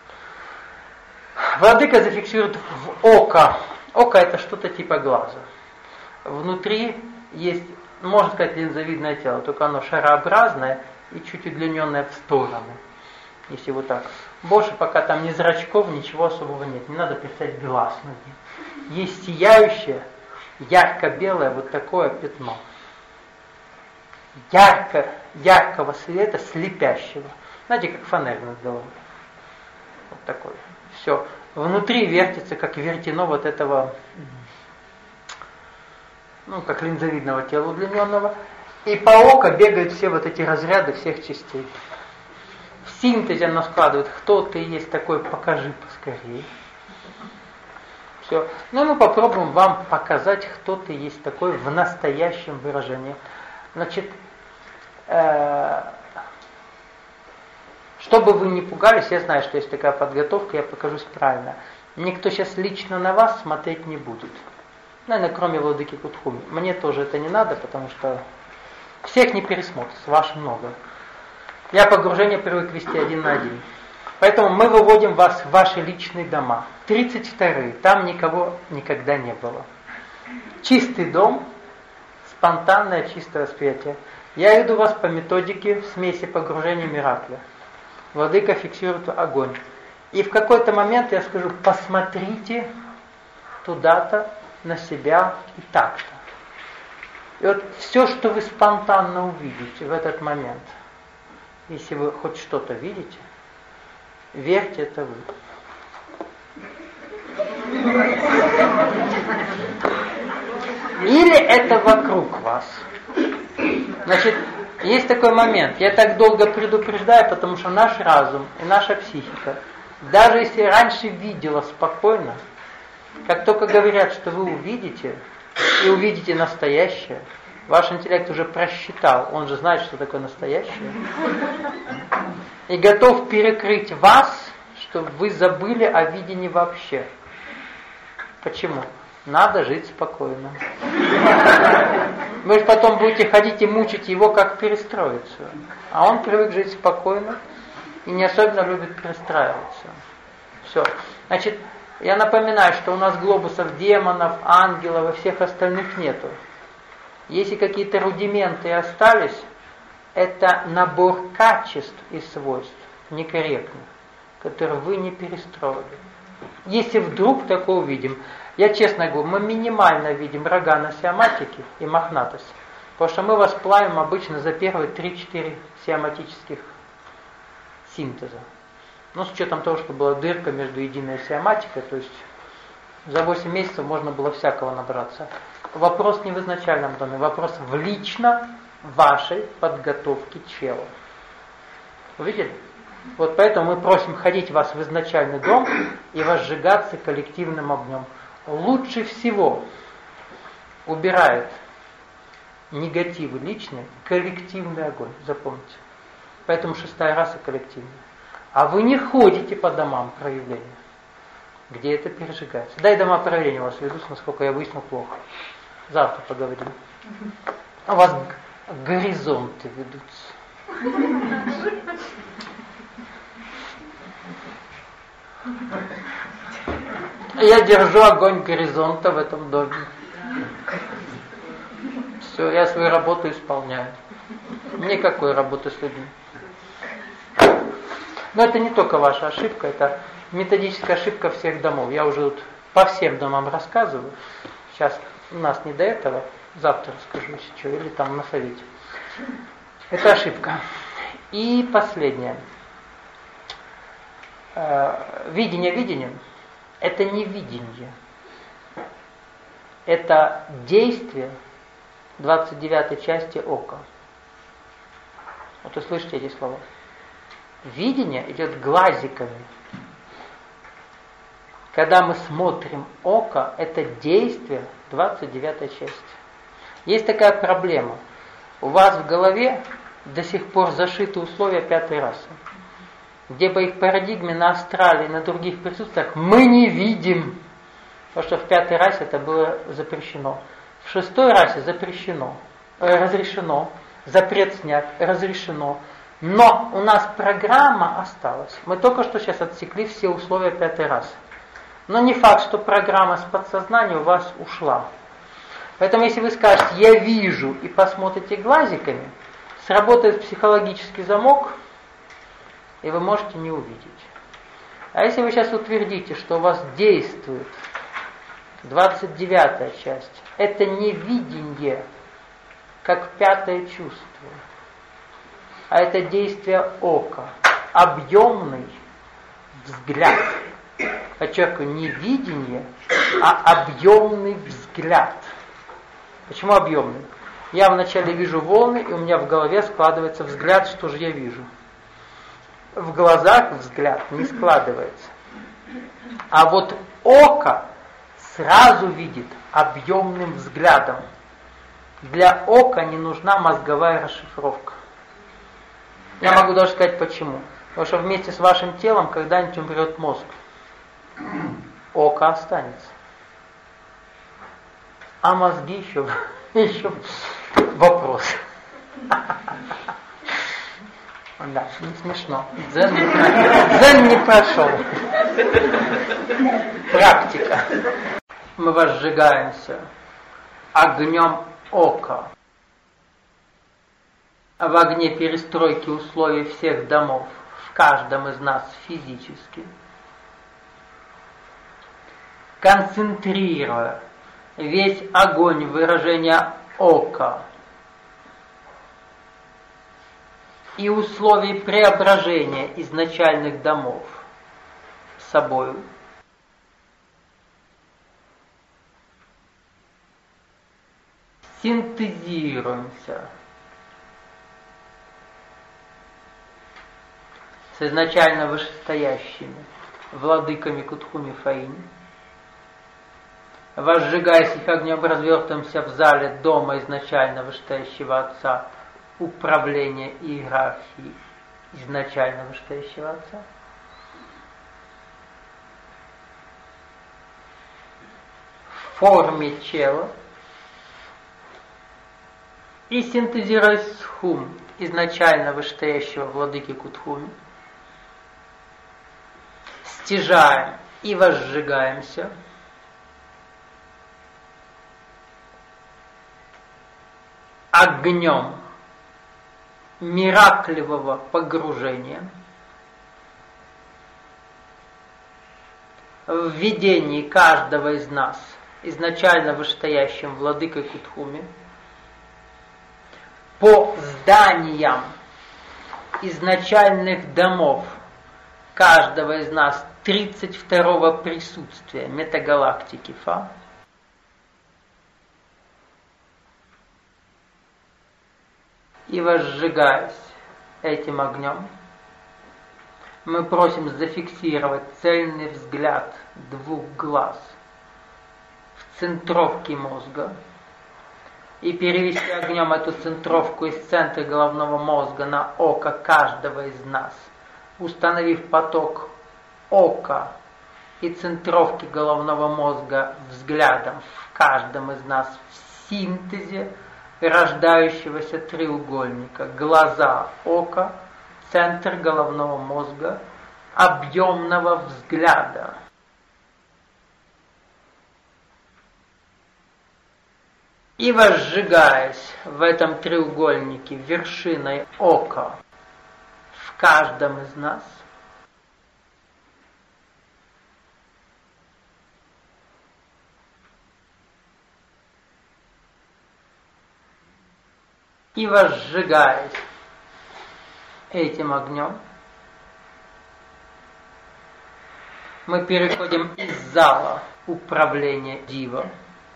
Владыка зафиксирует в око. Око это что-то типа глаза. Внутри есть, можно сказать, линзовидное тело, только оно шарообразное и чуть удлиненное в стороны. Если вот так. Больше пока там ни зрачков, ничего особого нет. Не надо писать глаз на ним. Есть сияющее, ярко-белое вот такое пятно. Ярко, яркого света, слепящего. Знаете, как фонарь над головой. Вот такой. Все. Внутри вертится, как вертено вот этого, ну, как линзовидного тела удлиненного. И по око бегают все вот эти разряды всех частей. В синтезе оно складывает, кто ты есть такой, покажи поскорее. Все. Ну, мы попробуем вам показать, кто ты есть такой в настоящем выражении. Значит, э- чтобы вы не пугались, я знаю, что есть такая подготовка, я покажусь правильно. Никто сейчас лично на вас смотреть не будет. Наверное, кроме владыки Кутхуми. Мне тоже это не надо, потому что всех не пересмотрится, ваш много. Я погружение привык вести один на один. Поэтому мы выводим вас в ваши личные дома. тридцать вторые, там никого никогда не было. Чистый дом, спонтанное чистое восприятие. Я веду вас по методике смеси погружения Миракля. Владыка фиксирует огонь. И в какой-то момент я скажу, посмотрите туда-то, на себя и так-то. И вот все, что вы спонтанно увидите в этот момент, если вы хоть что-то видите, верьте, это вы. Или это вокруг вас. Значит, есть такой момент. Я так долго предупреждаю, потому что наш разум и наша психика, даже если раньше видела спокойно, как только говорят, что вы увидите, и увидите настоящее, ваш интеллект уже просчитал, он же знает, что такое настоящее, и готов перекрыть вас, чтобы вы забыли о видении вообще. Почему? Надо жить спокойно. Вы же потом будете ходить и мучить его, как перестроиться. А он привык жить спокойно и не особенно любит перестраиваться. Все. Значит, я напоминаю, что у нас глобусов демонов, ангелов и всех остальных нету. Если какие-то рудименты остались, это набор качеств и свойств некорректных, которые вы не перестроили. Если вдруг такое увидим, я честно говорю, мы минимально видим рога на сиоматике и мохнатость, потому что мы вас плавим обычно за первые три-четыре сиоматических синтеза. Ну, с учетом того, что была дырка между единой сиоматикой, то есть за восемь месяцев можно было всякого набраться. Вопрос не в изначальном доме, вопрос в лично вашей подготовке чела. Увидели? Вот поэтому мы просим ходить вас в изначальный дом и возжигаться коллективным огнем. Лучше всего убирает негативы личные коллективный огонь, запомните. Поэтому шестая раса коллективная. А вы не ходите по домам проявления, где это пережигается. Дай дома проявления у вас ведутся, насколько я выяснил, плохо. Завтра поговорим. У вас горизонты ведутся. Я держу огонь горизонта в этом доме. Все, я свою работу исполняю. Никакой работы с людьми. Но это не только ваша ошибка, это методическая ошибка всех домов. Я уже вот по всем домам рассказываю. Сейчас у нас не до этого. Завтра расскажу, если что, или там на совете. Это ошибка. И последнее. Видение видением. Это не видение. Это действие двадцать девятой части ока. Вот вы слышите эти слова. Видение идет глазиками. Когда мы смотрим око, это действие двадцать девятой части. Есть такая проблема. У вас в голове до сих пор зашиты условия пятой расы, где по их парадигме на астрале и на других присутствиях мы не видим, потому что в пятой расе это было запрещено. В шестой расе запрещено, э, разрешено, запрет снят, разрешено. Но у нас программа осталась. Мы только что сейчас отсекли все условия пятой расы. Но не факт, что программа с подсознания у вас ушла. Поэтому если вы скажете «я вижу» и посмотрите глазиками, сработает психологический замок, и вы можете не увидеть. А если вы сейчас утвердите, что у вас действует двадцать девятая часть, это не видение, как пятое чувство, а это действие ока, объемный взгляд. Подчеркиваю, не видение, а объемный взгляд. Почему объемный? Я вначале вижу волны, и у меня в голове складывается взгляд, что же я вижу. В глазах взгляд не складывается. А вот око сразу видит объемным взглядом. Для ока не нужна мозговая расшифровка. Я могу даже сказать почему. Потому что вместе с вашим телом когда-нибудь умрет мозг. Око останется. А мозги еще, еще вопрос. Да, не смешно. Дзен не, дзен не прошел. Практика. Мы возжигаемся огнем ока. В огне перестройки условий всех домов, в каждом из нас физически. Концентрируя весь огонь выражения ока и условий преображения изначальных домов собою, синтезируемся с изначально вышестоящими владыками Кутхуми Фаини, возжигаясь их огнем, развертываемся в зале дома изначально вышестоящего Отца, управления и иерархии изначально вышестоящего Отца. В форме тела и синтезируясь с хум изначально вышестоящего владыки Кутхуми, стяжаем и возжигаемся огнем мираклевого погружения в видении каждого из нас изначально вышестоящим владыкой Кутхуми по зданиям изначальных домов каждого из нас тридцать второго присутствия метагалактики Фа, и возжигаясь этим огнем, мы просим зафиксировать цельный взгляд двух глаз в центровке мозга и перевести огнем эту центровку из центра головного мозга на око каждого из нас, установив поток ока и центровки головного мозга взглядом в каждом из нас в синтезе рождающегося треугольника глаза, око, центр головного мозга, объемного взгляда. И возжигаясь в этом треугольнике вершиной ока в каждом из нас, и возжигаясь этим огнем, мы переходим из зала управления Дива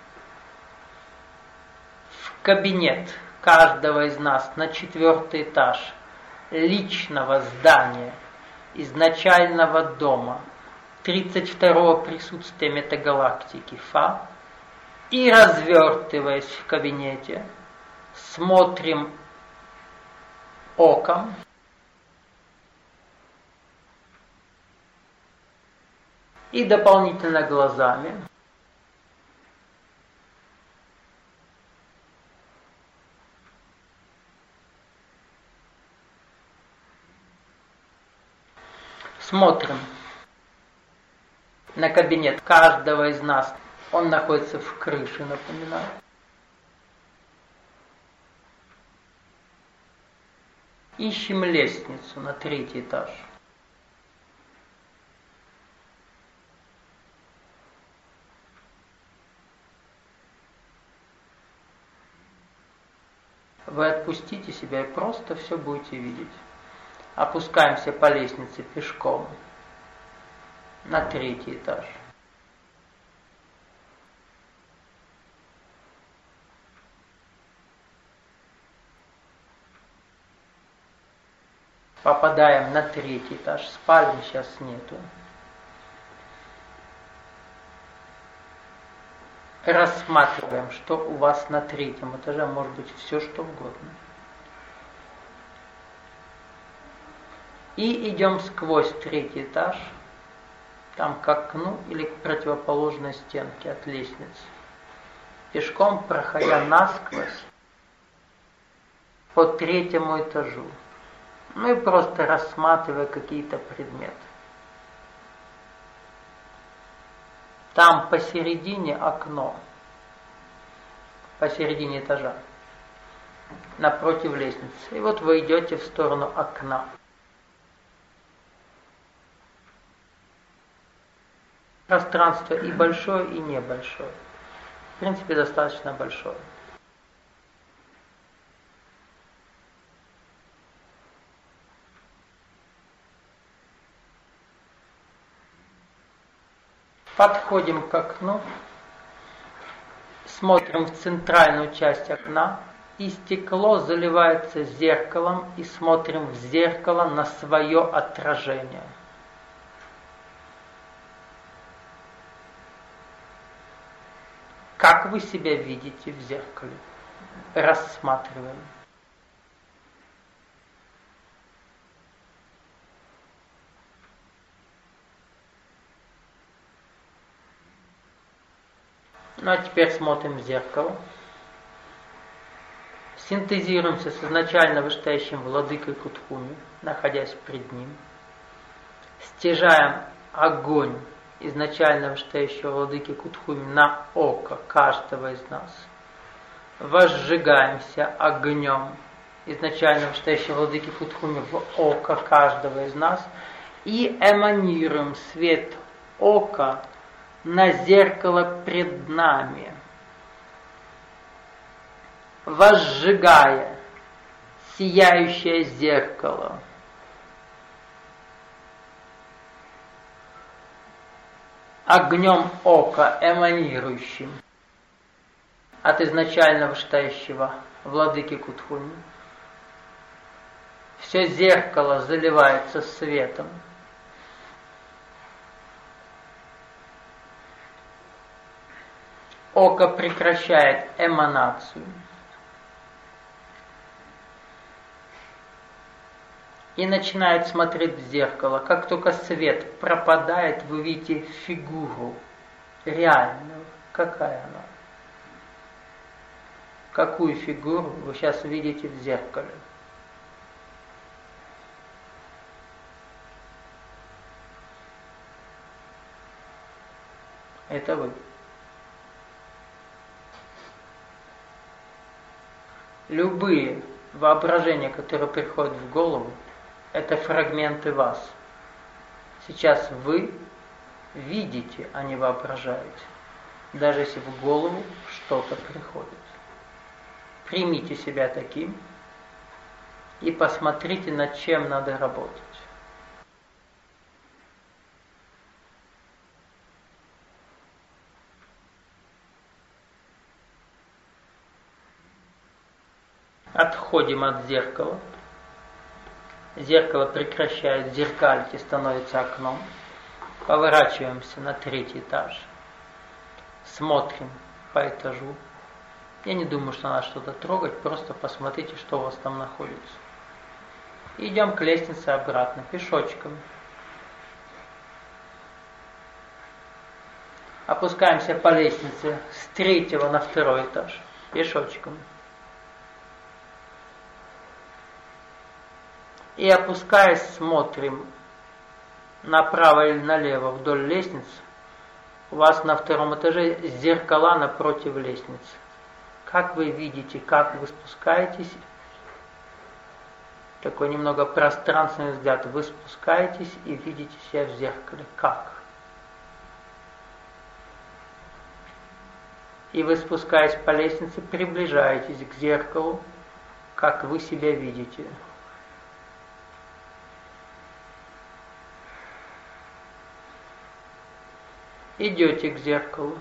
в кабинет каждого из нас на четвертый этаж личного здания изначального дома тридцать второго присутствия метагалактики Фа, и, развертываясь в кабинете, смотрим оком и дополнительно глазами смотрим на кабинет каждого из нас. Он находится в крыше, напоминаю. Ищем лестницу на третий этаж. Вы отпустите себя и просто все будете видеть. Опускаемся по лестнице пешком на третий этаж. Попадаем на третий этаж. Спальни сейчас нету. Рассматриваем, что у вас на третьем этаже, может быть все что угодно. И идем сквозь третий этаж, там к окну или к противоположной стенке от лестницы, пешком проходя насквозь по третьему этажу. Ну и просто рассматривая какие-то предметы. Там посередине окно, посередине этажа, напротив лестницы. И вот вы идете в сторону окна. Пространство и большое, и небольшое. В принципе, достаточно большое. Подходим к окну, смотрим в центральную часть окна, и стекло заливается зеркалом, и смотрим в зеркало на свое отражение. Как вы себя видите в зеркале? Рассматриваем. Ну а теперь смотрим в зеркало. Синтезируемся с изначально вышестоящим владыкой Кутхуми, находясь пред ним. Стяжаем огонь изначально вышестоящего владыки Кутхуми на око каждого из нас. Возжигаемся огнем изначально вышестоящего владыки Кутхуми в око каждого из нас и эманируем свет ока на зеркало пред нами, возжигая сияющее зеркало. Огнем ока, эманирующим от изначально вышестоящего владыки Кутхуми. Все зеркало заливается светом. Око прекращает эманацию. И начинает смотреть в зеркало. Как только свет пропадает, вы видите фигуру реальную. Какая она? Какую фигуру вы сейчас видите в зеркале? Это вы. Любые воображения, которые приходят в голову, это фрагменты вас. Сейчас вы видите, а не воображаете. Даже если в голову что-то приходит. Примите себя таким и посмотрите, над чем надо работать. Отходим от зеркала. Зеркало прекращает зеркалить и становится окном. Поворачиваемся на третий этаж. Смотрим по этажу. Я не думаю, что надо что-то трогать, просто посмотрите, что у вас там находится. Идем к лестнице обратно, пешочком. Опускаемся по лестнице с третьего на второй этаж, пешочком. И опускаясь, смотрим направо или налево вдоль лестницы. У вас на втором этаже зеркала напротив лестницы. Как вы видите, как вы спускаетесь, такой немного пространственный взгляд, вы спускаетесь и видите себя в зеркале. Как? И вы, спускаясь по лестнице, приближаетесь к зеркалу, как вы себя видите. Идете к зеркалу.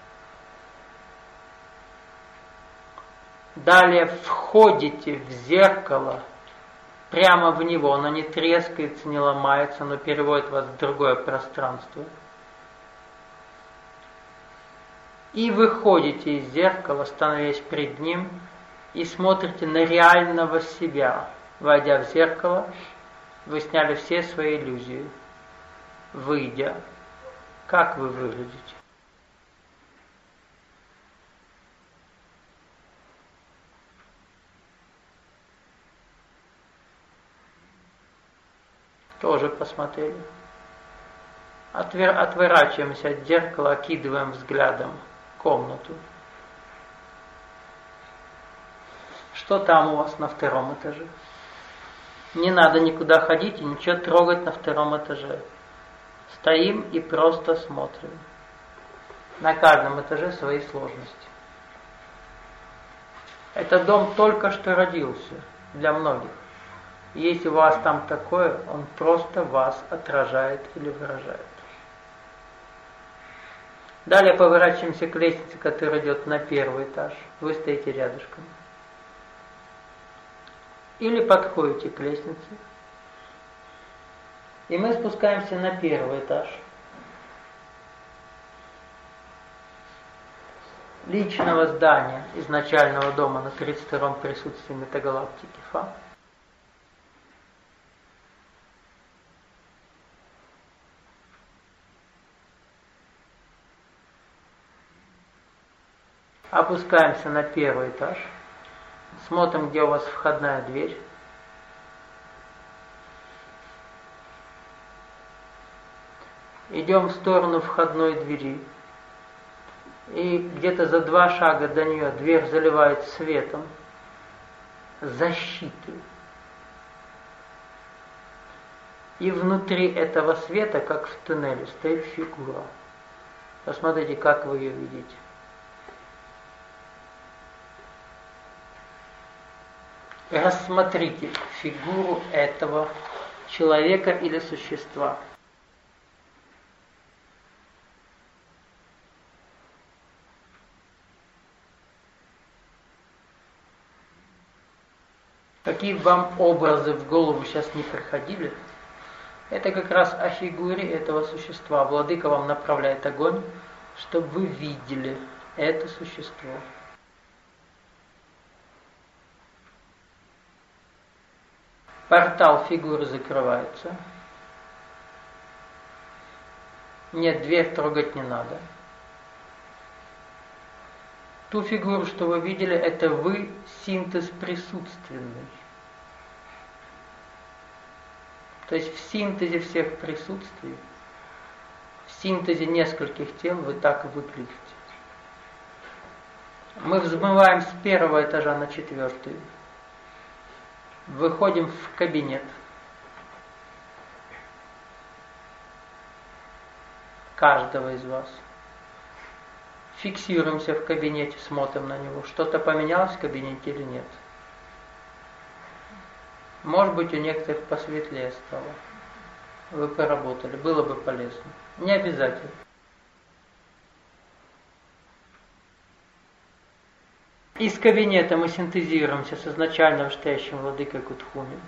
Далее входите в зеркало, прямо в него. Оно не трескается, не ломается, но переводит вас в другое пространство. И выходите из зеркала, становясь пред ним, и смотрите на реального себя. Войдя в зеркало, вы сняли все свои иллюзии. Выйдя, как вы выглядите? Тоже посмотрели. Отвер... Отворачиваемся от зеркала, окидываем взглядом комнату. Что там у вас на втором этаже? Не надо никуда ходить и ничего трогать на втором этаже. Стоим и просто смотрим. На каждом этаже свои сложности. Этот дом только что родился для многих. Если у вас там такое, он просто вас отражает или выражает. Далее поворачиваемся к лестнице, которая идет на первый этаж. Вы стоите рядышком. Или подходите к лестнице. И мы спускаемся на первый этаж. Личного здания изначального дома на тридцать втором присутствии метагалактики Фа. Опускаемся на первый этаж. Смотрим, где у вас входная дверь. Идем в сторону входной двери. И где-то за два шага до нее дверь заливает светом, защитой. И внутри этого света, как в туннеле, стоит фигура. Посмотрите, как вы ее видите. Рассмотрите фигуру этого человека или существа. Какие вам образы в голову сейчас не приходили, это как раз о фигуре этого существа. Владыка вам направляет огонь, чтобы вы видели это существо. Портал фигуры закрывается. Нет, дверь трогать не надо. Ту фигуру, что вы видели, это вы, синтез присутственный. То есть в синтезе всех присутствий, в синтезе нескольких тел вы так выглядите. Мы взмываем с первого этажа на четвертый. Выходим в кабинет. Каждого из вас. Фиксируемся в кабинете, смотрим на него. Что-то поменялось в кабинете или нет. Может быть, у некоторых посветлее стало. Вы поработали, было бы полезно. Не обязательно. Из кабинета мы синтезируемся с изначально вышестоящим владыкой Кутхуми.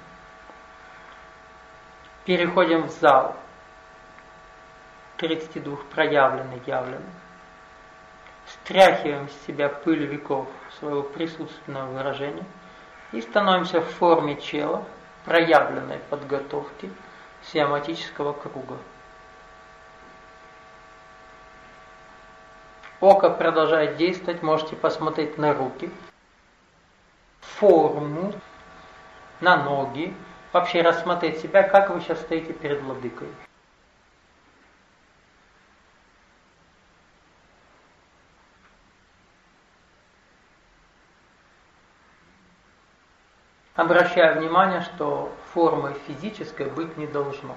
Переходим в зал. тридцать два проявленный, явленный. Стряхиваем с себя пыль веков своего присутственного выражения и становимся в форме чела, проявленной подготовки сиаматического круга. Око продолжает действовать, можете посмотреть на руки, форму, на ноги, вообще рассмотреть себя, как вы сейчас стоите перед владыкой. Обращаю внимание, что формы физической быть не должно.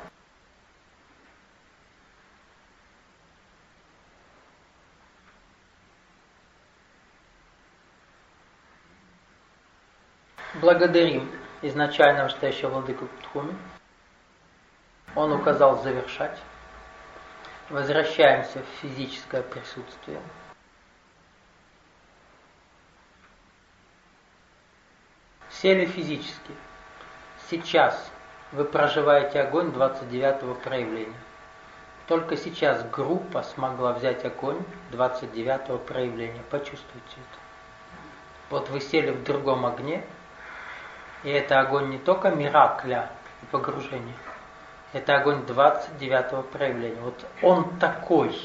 Благодарим изначально вышестоящего владыку Кутхуми. Он указал завершать. Возвращаемся в физическое присутствие. Сели физически. Сейчас вы проживаете огонь двадцать девятого проявления. Только сейчас группа смогла взять огонь двадцать девятого проявления. Почувствуйте это. Вот вы сели в другом огне, и это огонь не только миракля и погружения, это огонь двадцать девятого проявления. Вот он такой.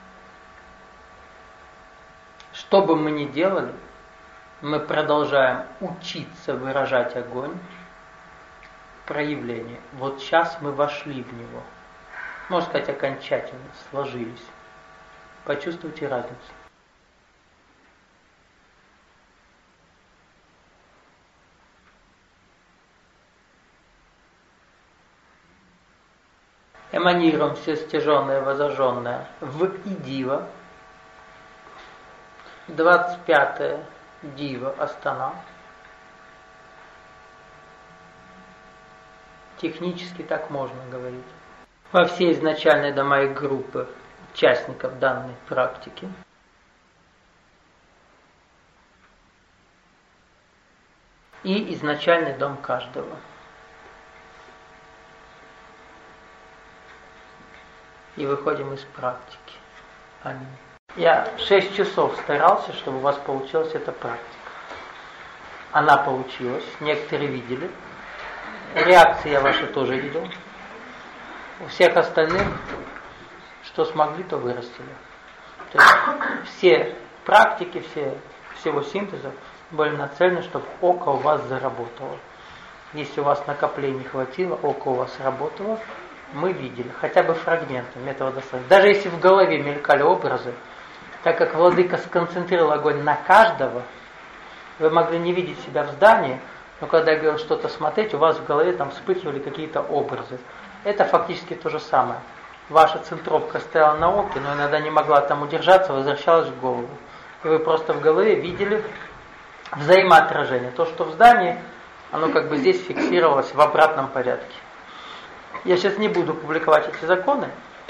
Что бы мы ни делали, мы продолжаем учиться выражать огонь в проявлении. Вот сейчас мы вошли в него. Можно сказать, окончательно сложились. Почувствуйте разницу. Эманируем все стяженное, возожженное в Идива. двадцать пятое Дива Астана. Технически так можно говорить. Во все изначальные дома и группы участников данной практики. И изначальный дом каждого. И выходим из практики. Аминь. Я шесть часов старался, чтобы у вас получилась эта практика. Она получилась, некоторые видели. Реакции я ваши тоже видел. У всех остальных, что смогли, то вырастили. То есть все практики, все, всего синтеза были нацелены, чтобы око у вас заработало. Если у вас накоплений хватило, око у вас работало, мы видели, хотя бы фрагментами этого достаточно. Даже если в голове мелькали образы, так как владыка сконцентрировал огонь на каждого, вы могли не видеть себя в здании, но когда я говорил что-то смотреть, у вас в голове там вспыхивали какие-то образы. Это фактически то же самое. Ваша центровка стояла на оке, но иногда не могла там удержаться, возвращалась в голову. И вы просто в голове видели взаимоотражение. То, что в здании, оно как бы здесь фиксировалось в обратном порядке. Я сейчас не буду публиковать эти законы.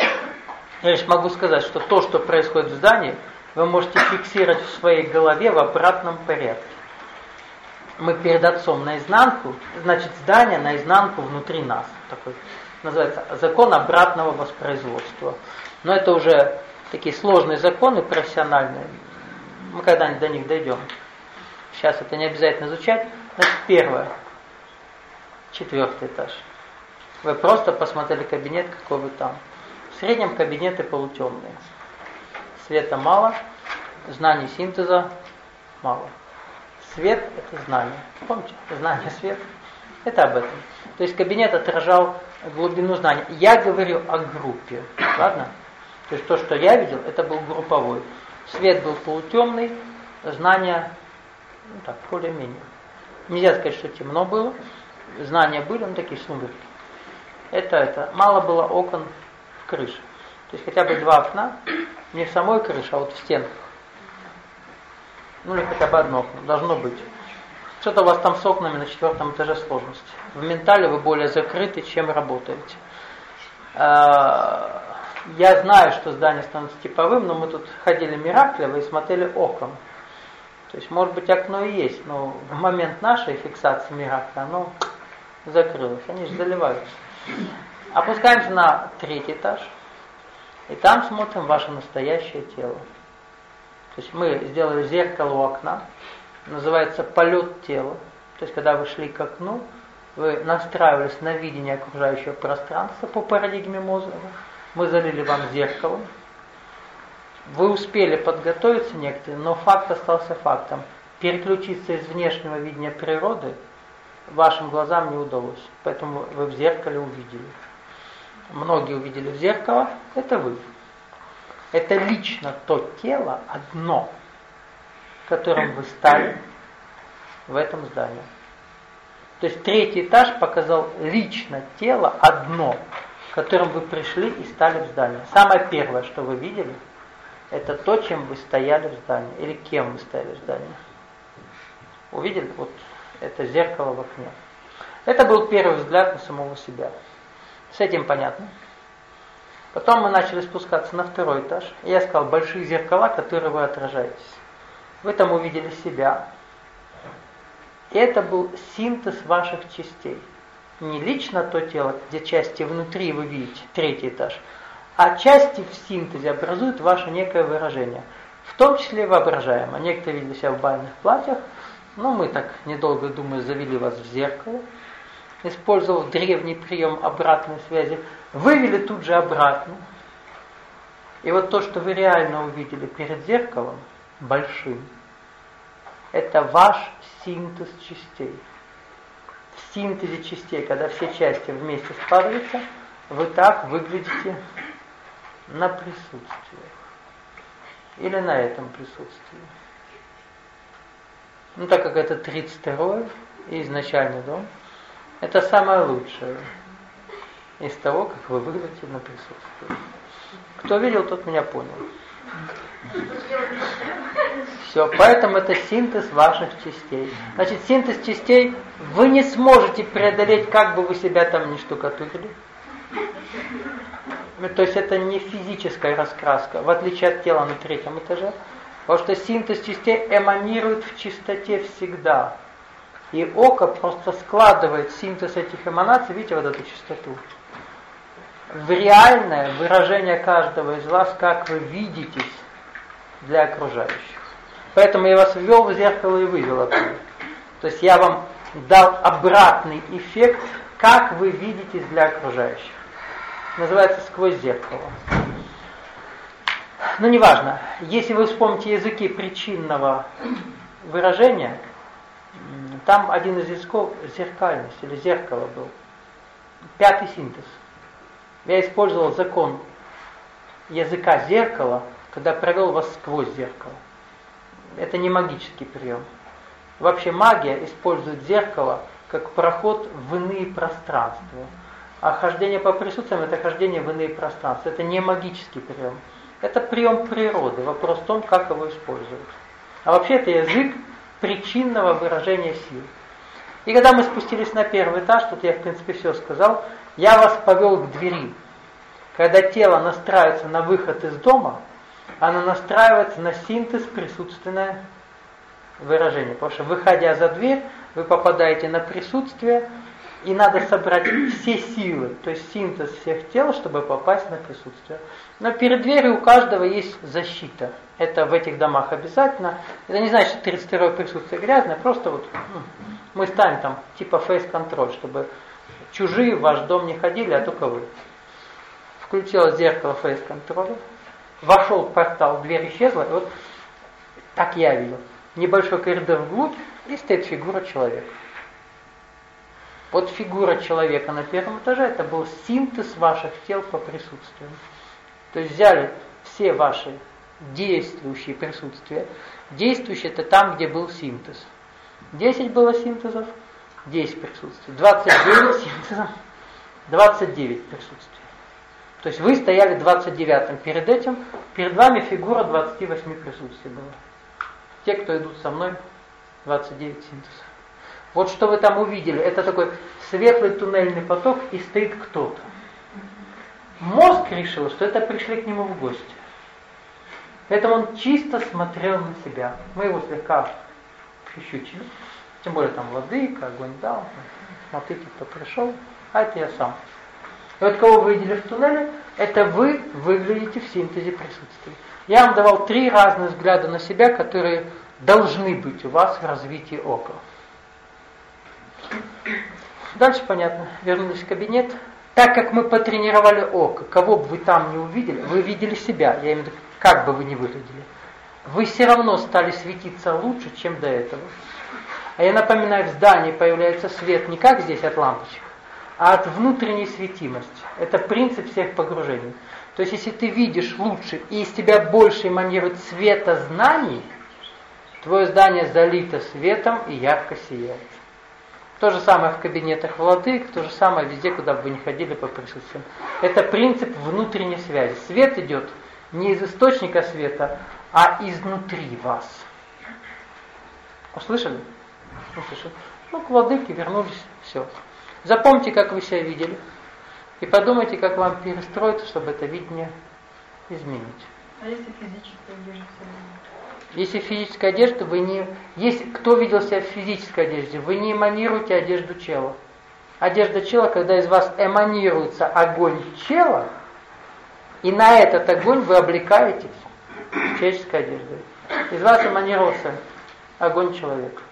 Я лишь могу сказать, что то, что происходит в здании, вы можете фиксировать в своей голове в обратном порядке. Мы перед Отцом наизнанку, значит здание наизнанку внутри нас. Такой называется закон обратного воспроизводства. Но это уже такие сложные законы профессиональные. Мы когда-нибудь до них дойдем. Сейчас это не обязательно изучать. Значит, первое. Четвертый этаж. Вы просто посмотрели кабинет, какой вы там. В среднем кабинеты полутемные. Света мало, знаний синтеза мало. Свет – это знание. Помните? Знание, свет – это об этом. То есть кабинет отражал глубину знания. Я говорю о группе. Ладно? То есть то, что я видел, это был групповой. Свет был полутемный, знания, ну так, более-менее. Нельзя сказать, что темно было. Знания были, ну такие сумерки. Это, это. Мало было окон в крыше. То есть хотя бы два окна, не в самой крыше, а вот в стенках. Ну или хотя бы одно окно, должно быть. Что-то у вас там с окнами на четвертом этаже сложности. В ментале вы более закрыты, чем работаете. Я знаю, что здание становится типовым, но мы тут ходили Мираклево и смотрели окон. То есть, может быть, окно и есть, но в момент нашей фиксации Миракля оно закрылось. Они же заливаются. Опускаемся на третий этаж. И там смотрим ваше настоящее тело. То есть мы сделали зеркало у окна. Называется полет тела. То есть когда вы шли к окну, вы настраивались на видение окружающего пространства по парадигме мозга. Мы залили вам зеркало. Вы успели подготовиться некоторые, но факт остался фактом. Переключиться из внешнего видения природы вашим глазам не удалось. Поэтому вы в зеркале увидели. Многие увидели в зеркало, это вы. Это лично то тело одно, которым вы стали в этом здании. То есть третий этаж показал лично тело одно, которым вы пришли и стали в здании. Самое первое, что вы видели, это то, чем вы стояли в здании, или кем вы стояли в здании. Увидели? Вот это зеркало в окне. Это был первый взгляд на самого себя. С этим понятно. Потом мы начали спускаться на второй этаж. И я сказал, большие зеркала, которые вы отражаетесь. Вы там увидели себя. И это был синтез ваших частей. Не лично то тело, где части внутри вы видите, третий этаж, а части в синтезе образуют ваше некое выражение. В том числе воображаемое. Некоторые видели себя в бальных платьях, но мы так, недолго думая, завели вас в зеркало, использовав древний прием обратной связи, вывели тут же обратно. И вот то, что вы реально увидели перед зеркалом, большим, это ваш синтез частей. В синтезе частей, когда все части вместе складываются, вы так выглядите на присутствии. Или на этом присутствии. Ну, так как это тридцать второй и изначальный дом, это самое лучшее из того, как вы выглядите на присутствии. Кто видел, тот меня понял. Все, поэтому это синтез ваших частей. Значит, синтез частей вы не сможете преодолеть, как бы вы себя там ни штукатурили. То есть это не физическая раскраска, в отличие от тела на третьем этаже. Потому что синтез частей эманирует в чистоте всегда. И око просто складывает синтез этих эманаций, видите, вот эту чистоту, в реальное выражение каждого из вас, как вы видитесь для окружающих. Поэтому я вас ввел в зеркало и вывел оттуда. То есть я вам дал обратный эффект, как вы видитесь для окружающих. Называется «сквозь зеркало». Но неважно, если вы вспомните языки причинного выражения, там один из языков зеркальность или зеркало был. Пятый синтез. Я использовал закон языка зеркала, когда провел вас сквозь зеркало. Это не магический прием. Вообще магия использует зеркало как проход в иные пространства. А хождение по присутствиям – это хождение в иные пространства. Это не магический прием. Это прием природы. Вопрос в том, как его используют. А вообще это язык причинного выражения сил. И когда мы спустились на первый этаж, тут я в принципе все сказал, я вас повел к двери. Когда тело настраивается на выход из дома, оно настраивается на синтез присутственное выражение. Потому что, выходя за дверь, вы попадаете на присутствие, и надо собрать все силы, то есть синтез всех тел, чтобы попасть на присутствие. Но перед дверью у каждого есть защита. Это в этих домах обязательно. Это не значит, что тридцать второе присутствие грязное, просто вот ну, мы ставим там типа фейс-контроль, чтобы чужие в ваш дом не ходили, а только вы. Включилось зеркало фейс-контроля, вошел в портал, дверь исчезла, и вот так я видел. Небольшой коридор вглубь, и стоит фигура человека. Вот фигура человека на первом этаже, это был синтез ваших тел по присутствию. То есть взяли все ваши действующие присутствия. Действующие это там, где был синтез. десять было синтезов, десять присутствий. двадцать девять синтезов, двадцать девять присутствий. То есть вы стояли двадцать девятым. Перед этим, перед вами фигура двадцать восемь присутствий была. Те, кто идут со мной, двадцать девять синтезов. Вот что вы там увидели, это такой светлый туннельный поток, и стоит кто-то. Мозг решил, что это пришли к нему в гости. Поэтому он чисто смотрел на себя. Мы его слегка прищучили. Тем более там владыка, огонь дал. Смотрите, кто пришел, а это я сам. И вот кого вы видели в туннеле, это вы выглядите в синтезе присутствия. Я вам давал три разных взгляда на себя, которые должны быть у вас в развитии ока. Дальше понятно. Вернулись в кабинет. Так как мы потренировали око, кого бы вы там не увидели, вы видели себя. Я имею в виду, как бы вы ни выглядели. Вы все равно стали светиться лучше, чем до этого. А я напоминаю, в здании появляется свет не как здесь от лампочек, а от внутренней светимости. Это принцип всех погружений. То есть, если ты видишь лучше, и из тебя больше эманирует света знаний, твое здание залито светом и ярко сияет. То же самое в кабинетах владык, то же самое везде, куда бы вы ни ходили по присутствиям. Это принцип внутренней связи. Свет идет не из источника света, а изнутри вас. Услышали? Услышали? Ну, к владыке вернулись, все. Запомните, как вы себя видели, и подумайте, как вам перестроиться, чтобы это видение изменить. А если физическая одежда? Если физическая одежда, вы не... Если кто видел себя в физической одежде, вы не эманируете одежду чела. Одежда чела, когда из вас эманируется огонь чела, и на этот огонь вы облекаетесь человеческой одеждой. Из вас эманировался огонь человека.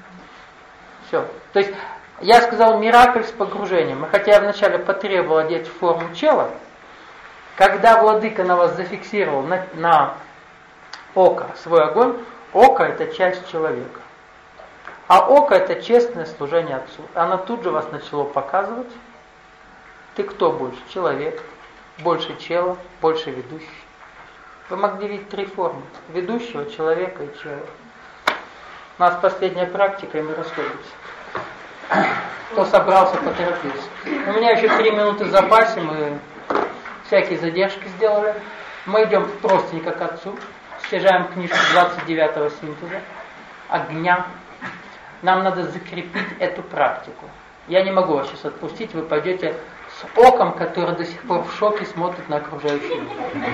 Все. То есть, я сказал миракль с погружением. И хотя я вначале потребовал одеть форму чела, когда владыка на вас зафиксировал на, на око свой огонь, око это часть человека. А око это честное служение Отцу. Оно тут же вас начало показывать. Ты кто больше? Человек. Больше чела, больше ведущий. Вы могли видеть три формы. Ведущего, человека и чела. У нас последняя практика, и мы расходимся. Кто собрался, поторопился. У меня еще три минуты в запасе, мы всякие задержки сделали. Мы идем простенько к Отцу. Стяжаем книжку двадцать девятого синтеза, огня. Нам надо закрепить эту практику. Я не могу вас сейчас отпустить, вы пойдете с оком, который до сих пор в шоке смотрит на окружающий мир.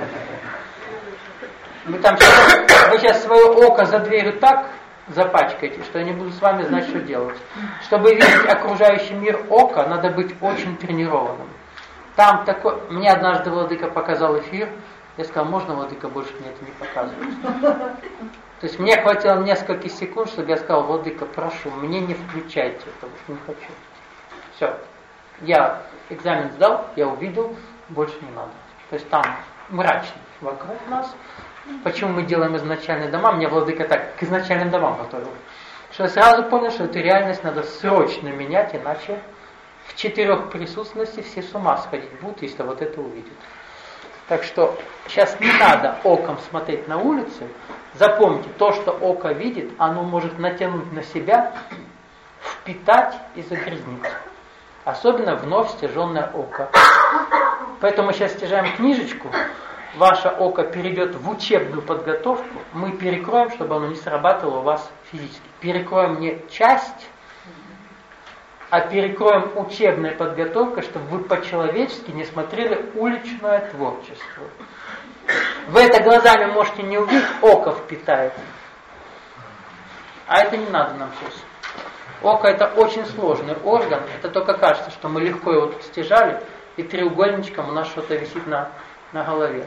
Вы там сейчас, вы сейчас свое око за дверью так запачкаете, что я не буду с вами знать, что делать. Чтобы видеть окружающий мир ока, надо быть очень тренированным. Там такой... Мне однажды владыка показал эфир, я сказал, можно, владыка, больше мне это не показывать. То есть мне хватило несколько секунд, чтобы я сказал, владыка, прошу, мне не включайте это, не хочу. Все. Я экзамен сдал, я увидел, больше не надо. То есть там мрачно вокруг нас. Почему мы делаем изначальные дома? Меня владыка так к изначальным домам готовил. Что я сразу понял, что эту реальность надо срочно менять, иначе в четырех присутственности все с ума сходить будут, если вот это увидят. Так что сейчас не надо оком смотреть на улице. Запомните, то, что око видит, оно может натянуть на себя, впитать и загрязнить. Особенно вновь стяженное око. Поэтому мы сейчас стяжаем книжечку, ваше око перейдет в учебную подготовку, мы перекроем, чтобы оно не срабатывало у вас физически. Перекроем не часть, а перекроем учебной подготовкой, чтобы вы по-человечески не смотрели уличное творчество. Вы это глазами можете не увидеть, око впитает. А это не надо нам сейчас. Око это очень сложный орган, это только кажется, что мы легко его тут стяжали, и треугольничком у нас что-то висит на, на голове.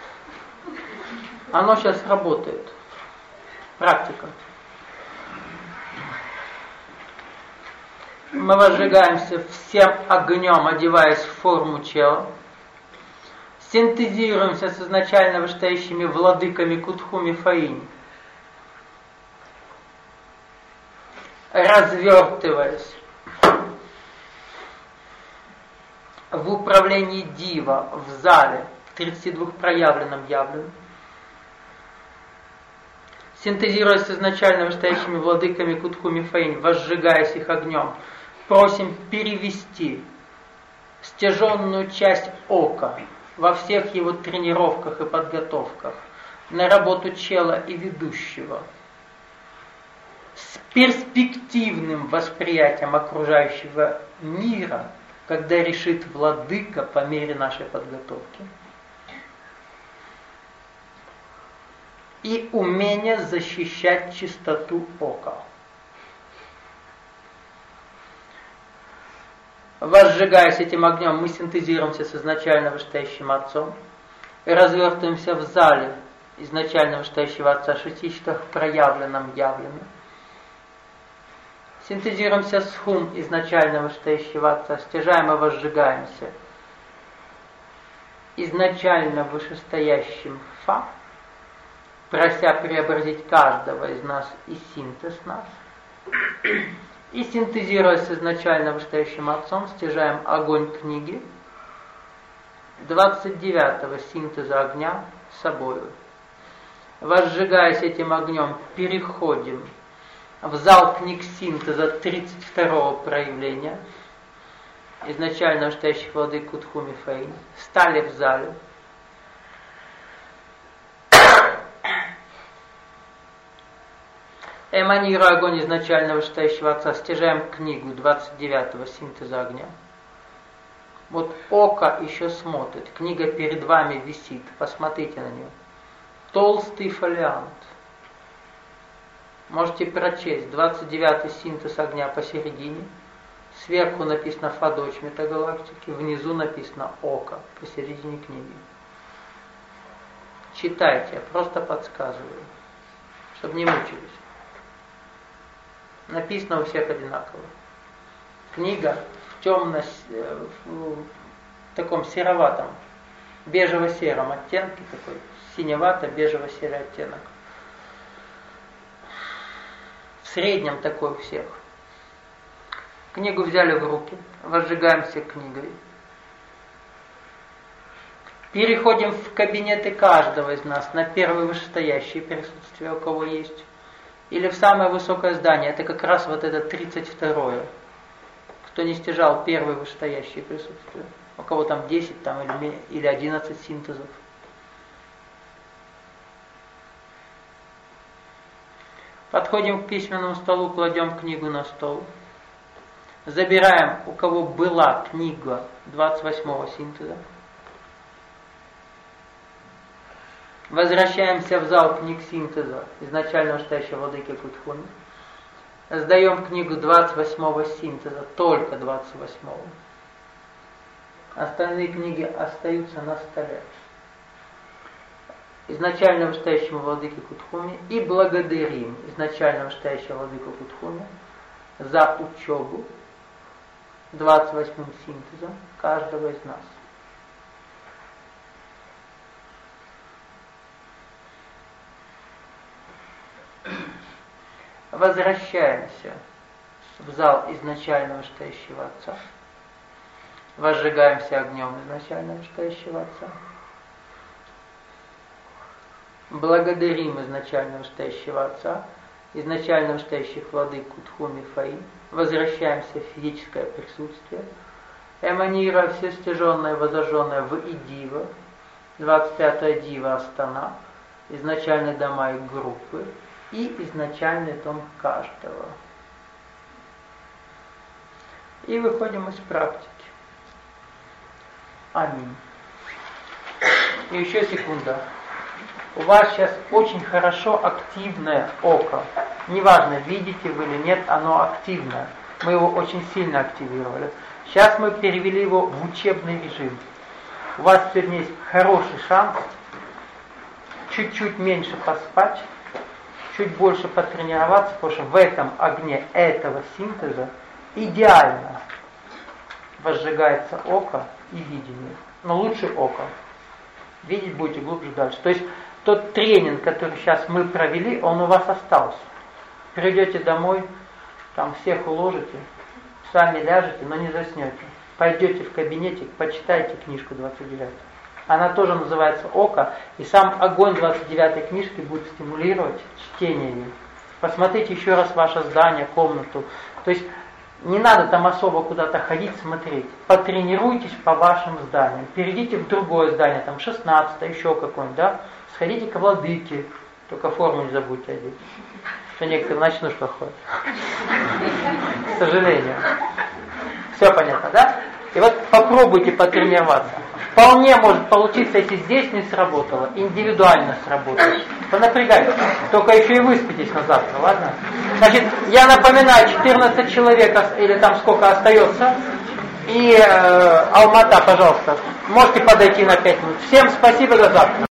Оно сейчас работает. Практика. Мы возжигаемся всем огнем, одеваясь в форму тела. Синтезируемся с изначально вышестоящими владыками Кутхуми Фаини. Развертываясь в управлении Дива, в зале, в тридцати двух проявленном явленном. Синтезируясь с изначально вышестоящими владыками Кутхуми Фаини, возжигаясь их огнем, просим перевести стяженную часть ока во всех его тренировках и подготовках на работу чела и ведущего с перспективным восприятием окружающего мира, когда решит владыка по мере нашей подготовки, и умение защищать чистоту ока. Возжигаясь этим огнем, мы синтезируемся с изначально вышестоящим Отцом и развертываемся в зале изначально вышестоящего Отца, шестичтах проявленном явленном. Синтезируемся с Хум изначально вышестоящего Отца, стяжаем и возжигаемся изначально вышестоящим Фа, прося преобразить каждого из нас и синтез нас. И синтезируясь с изначально вышестоящим Отцом, стяжаем огонь книги двадцать девятого синтеза огня собою. Возжигаясь этим огнем, переходим в зал книг синтеза тридцать второго проявления изначально вышестоящих владык Кутхуми Фаини. Стали в зале. Эманируя огонь изначально вышестоящего Отца, стяжаем книгу двадцать девятого синтеза огня. Вот око еще смотрит, книга перед вами висит, посмотрите на нее. Толстый фолиант. Можете прочесть двадцать девятый синтез огня посередине. Сверху написано Фадоч метагалактики, внизу написано Око посередине книги. Читайте, я просто подсказываю, чтобы не мучились. Написано у всех одинаково. Книга в темно, в таком сероватом, бежево-сером оттенке, такой синевато-бежево-серый оттенок. В среднем такой у всех. Книгу взяли в руки, возжигаемся книгой. Переходим в кабинеты каждого из нас на первое вышестоящее присутствие, у кого есть. Или в самое высокое здание, это как раз вот это тридцать второе. Кто не стяжал первое вышестоящее присутствие. У кого там десять там, или, или одиннадцать синтезов. Подходим к письменному столу, кладем книгу на стол. Забираем, у кого была книга двадцать восьмого синтеза. Возвращаемся в зал книг синтеза изначального стоящего владыки Кутхуми. Сдаем книгу двадцать восьмого синтеза, только двадцать восьмого. Остальные книги остаются на столе изначально вышестоящему владыке Кутхуми и благодарим изначально вышестоящего владыку Кутхуми за учебу двадцать восьмым синтезом каждого из нас. Возвращаемся в зал изначально вышестоящего Отца. Возжигаемся огнем изначально вышестоящего Отца. Благодарим изначально вышестоящего Отца, изначально вышестоящих владык Кутхуми Фаи. Возвращаемся в физическое присутствие. Эманируя все стяженное, возожженное в Идива, двадцать пятая Дива Астана, изначальные дома и группы и изначальный дом каждого. И выходим из практики. Аминь. И еще секунда. У вас сейчас очень хорошо активное око. Неважно, видите вы или нет, оно активное. Мы его очень сильно активировали. Сейчас мы перевели его в учебный режим. У вас сегодня есть хороший шанс чуть-чуть меньше поспать, чуть больше потренироваться, потому что в этом огне этого синтеза идеально возжигается око и видение. Но лучше око. Видеть будете глубже дальше. То есть тот тренинг, который сейчас мы провели, он у вас остался. Придете домой, там всех уложите, сами ляжете, но не заснете. Пойдете в кабинетик, почитайте книжку двадцать девятую. Она тоже называется «Око», и сам огонь двадцать девятой книжки будет стимулировать чтение ее. Посмотрите еще раз ваше здание, комнату. То есть не надо там особо куда-то ходить, смотреть. Потренируйтесь по вашим зданиям. Перейдите в другое здание, там шестнадцатое, еще какое-нибудь, да? Сходите к владыке, только форму не забудьте одеть. Что некоторые в ночнушках ходят. К сожалению. Все понятно, да? И вот попробуйте потренироваться. Вполне может получиться, если здесь не сработало, индивидуально сработает. Понапрягайтесь. Только еще и выспитесь на завтра, ладно? Значит, я напоминаю, четырнадцать человек, или там сколько остается. И э, Алмата, пожалуйста, можете подойти на пять минут. Всем спасибо, до завтра.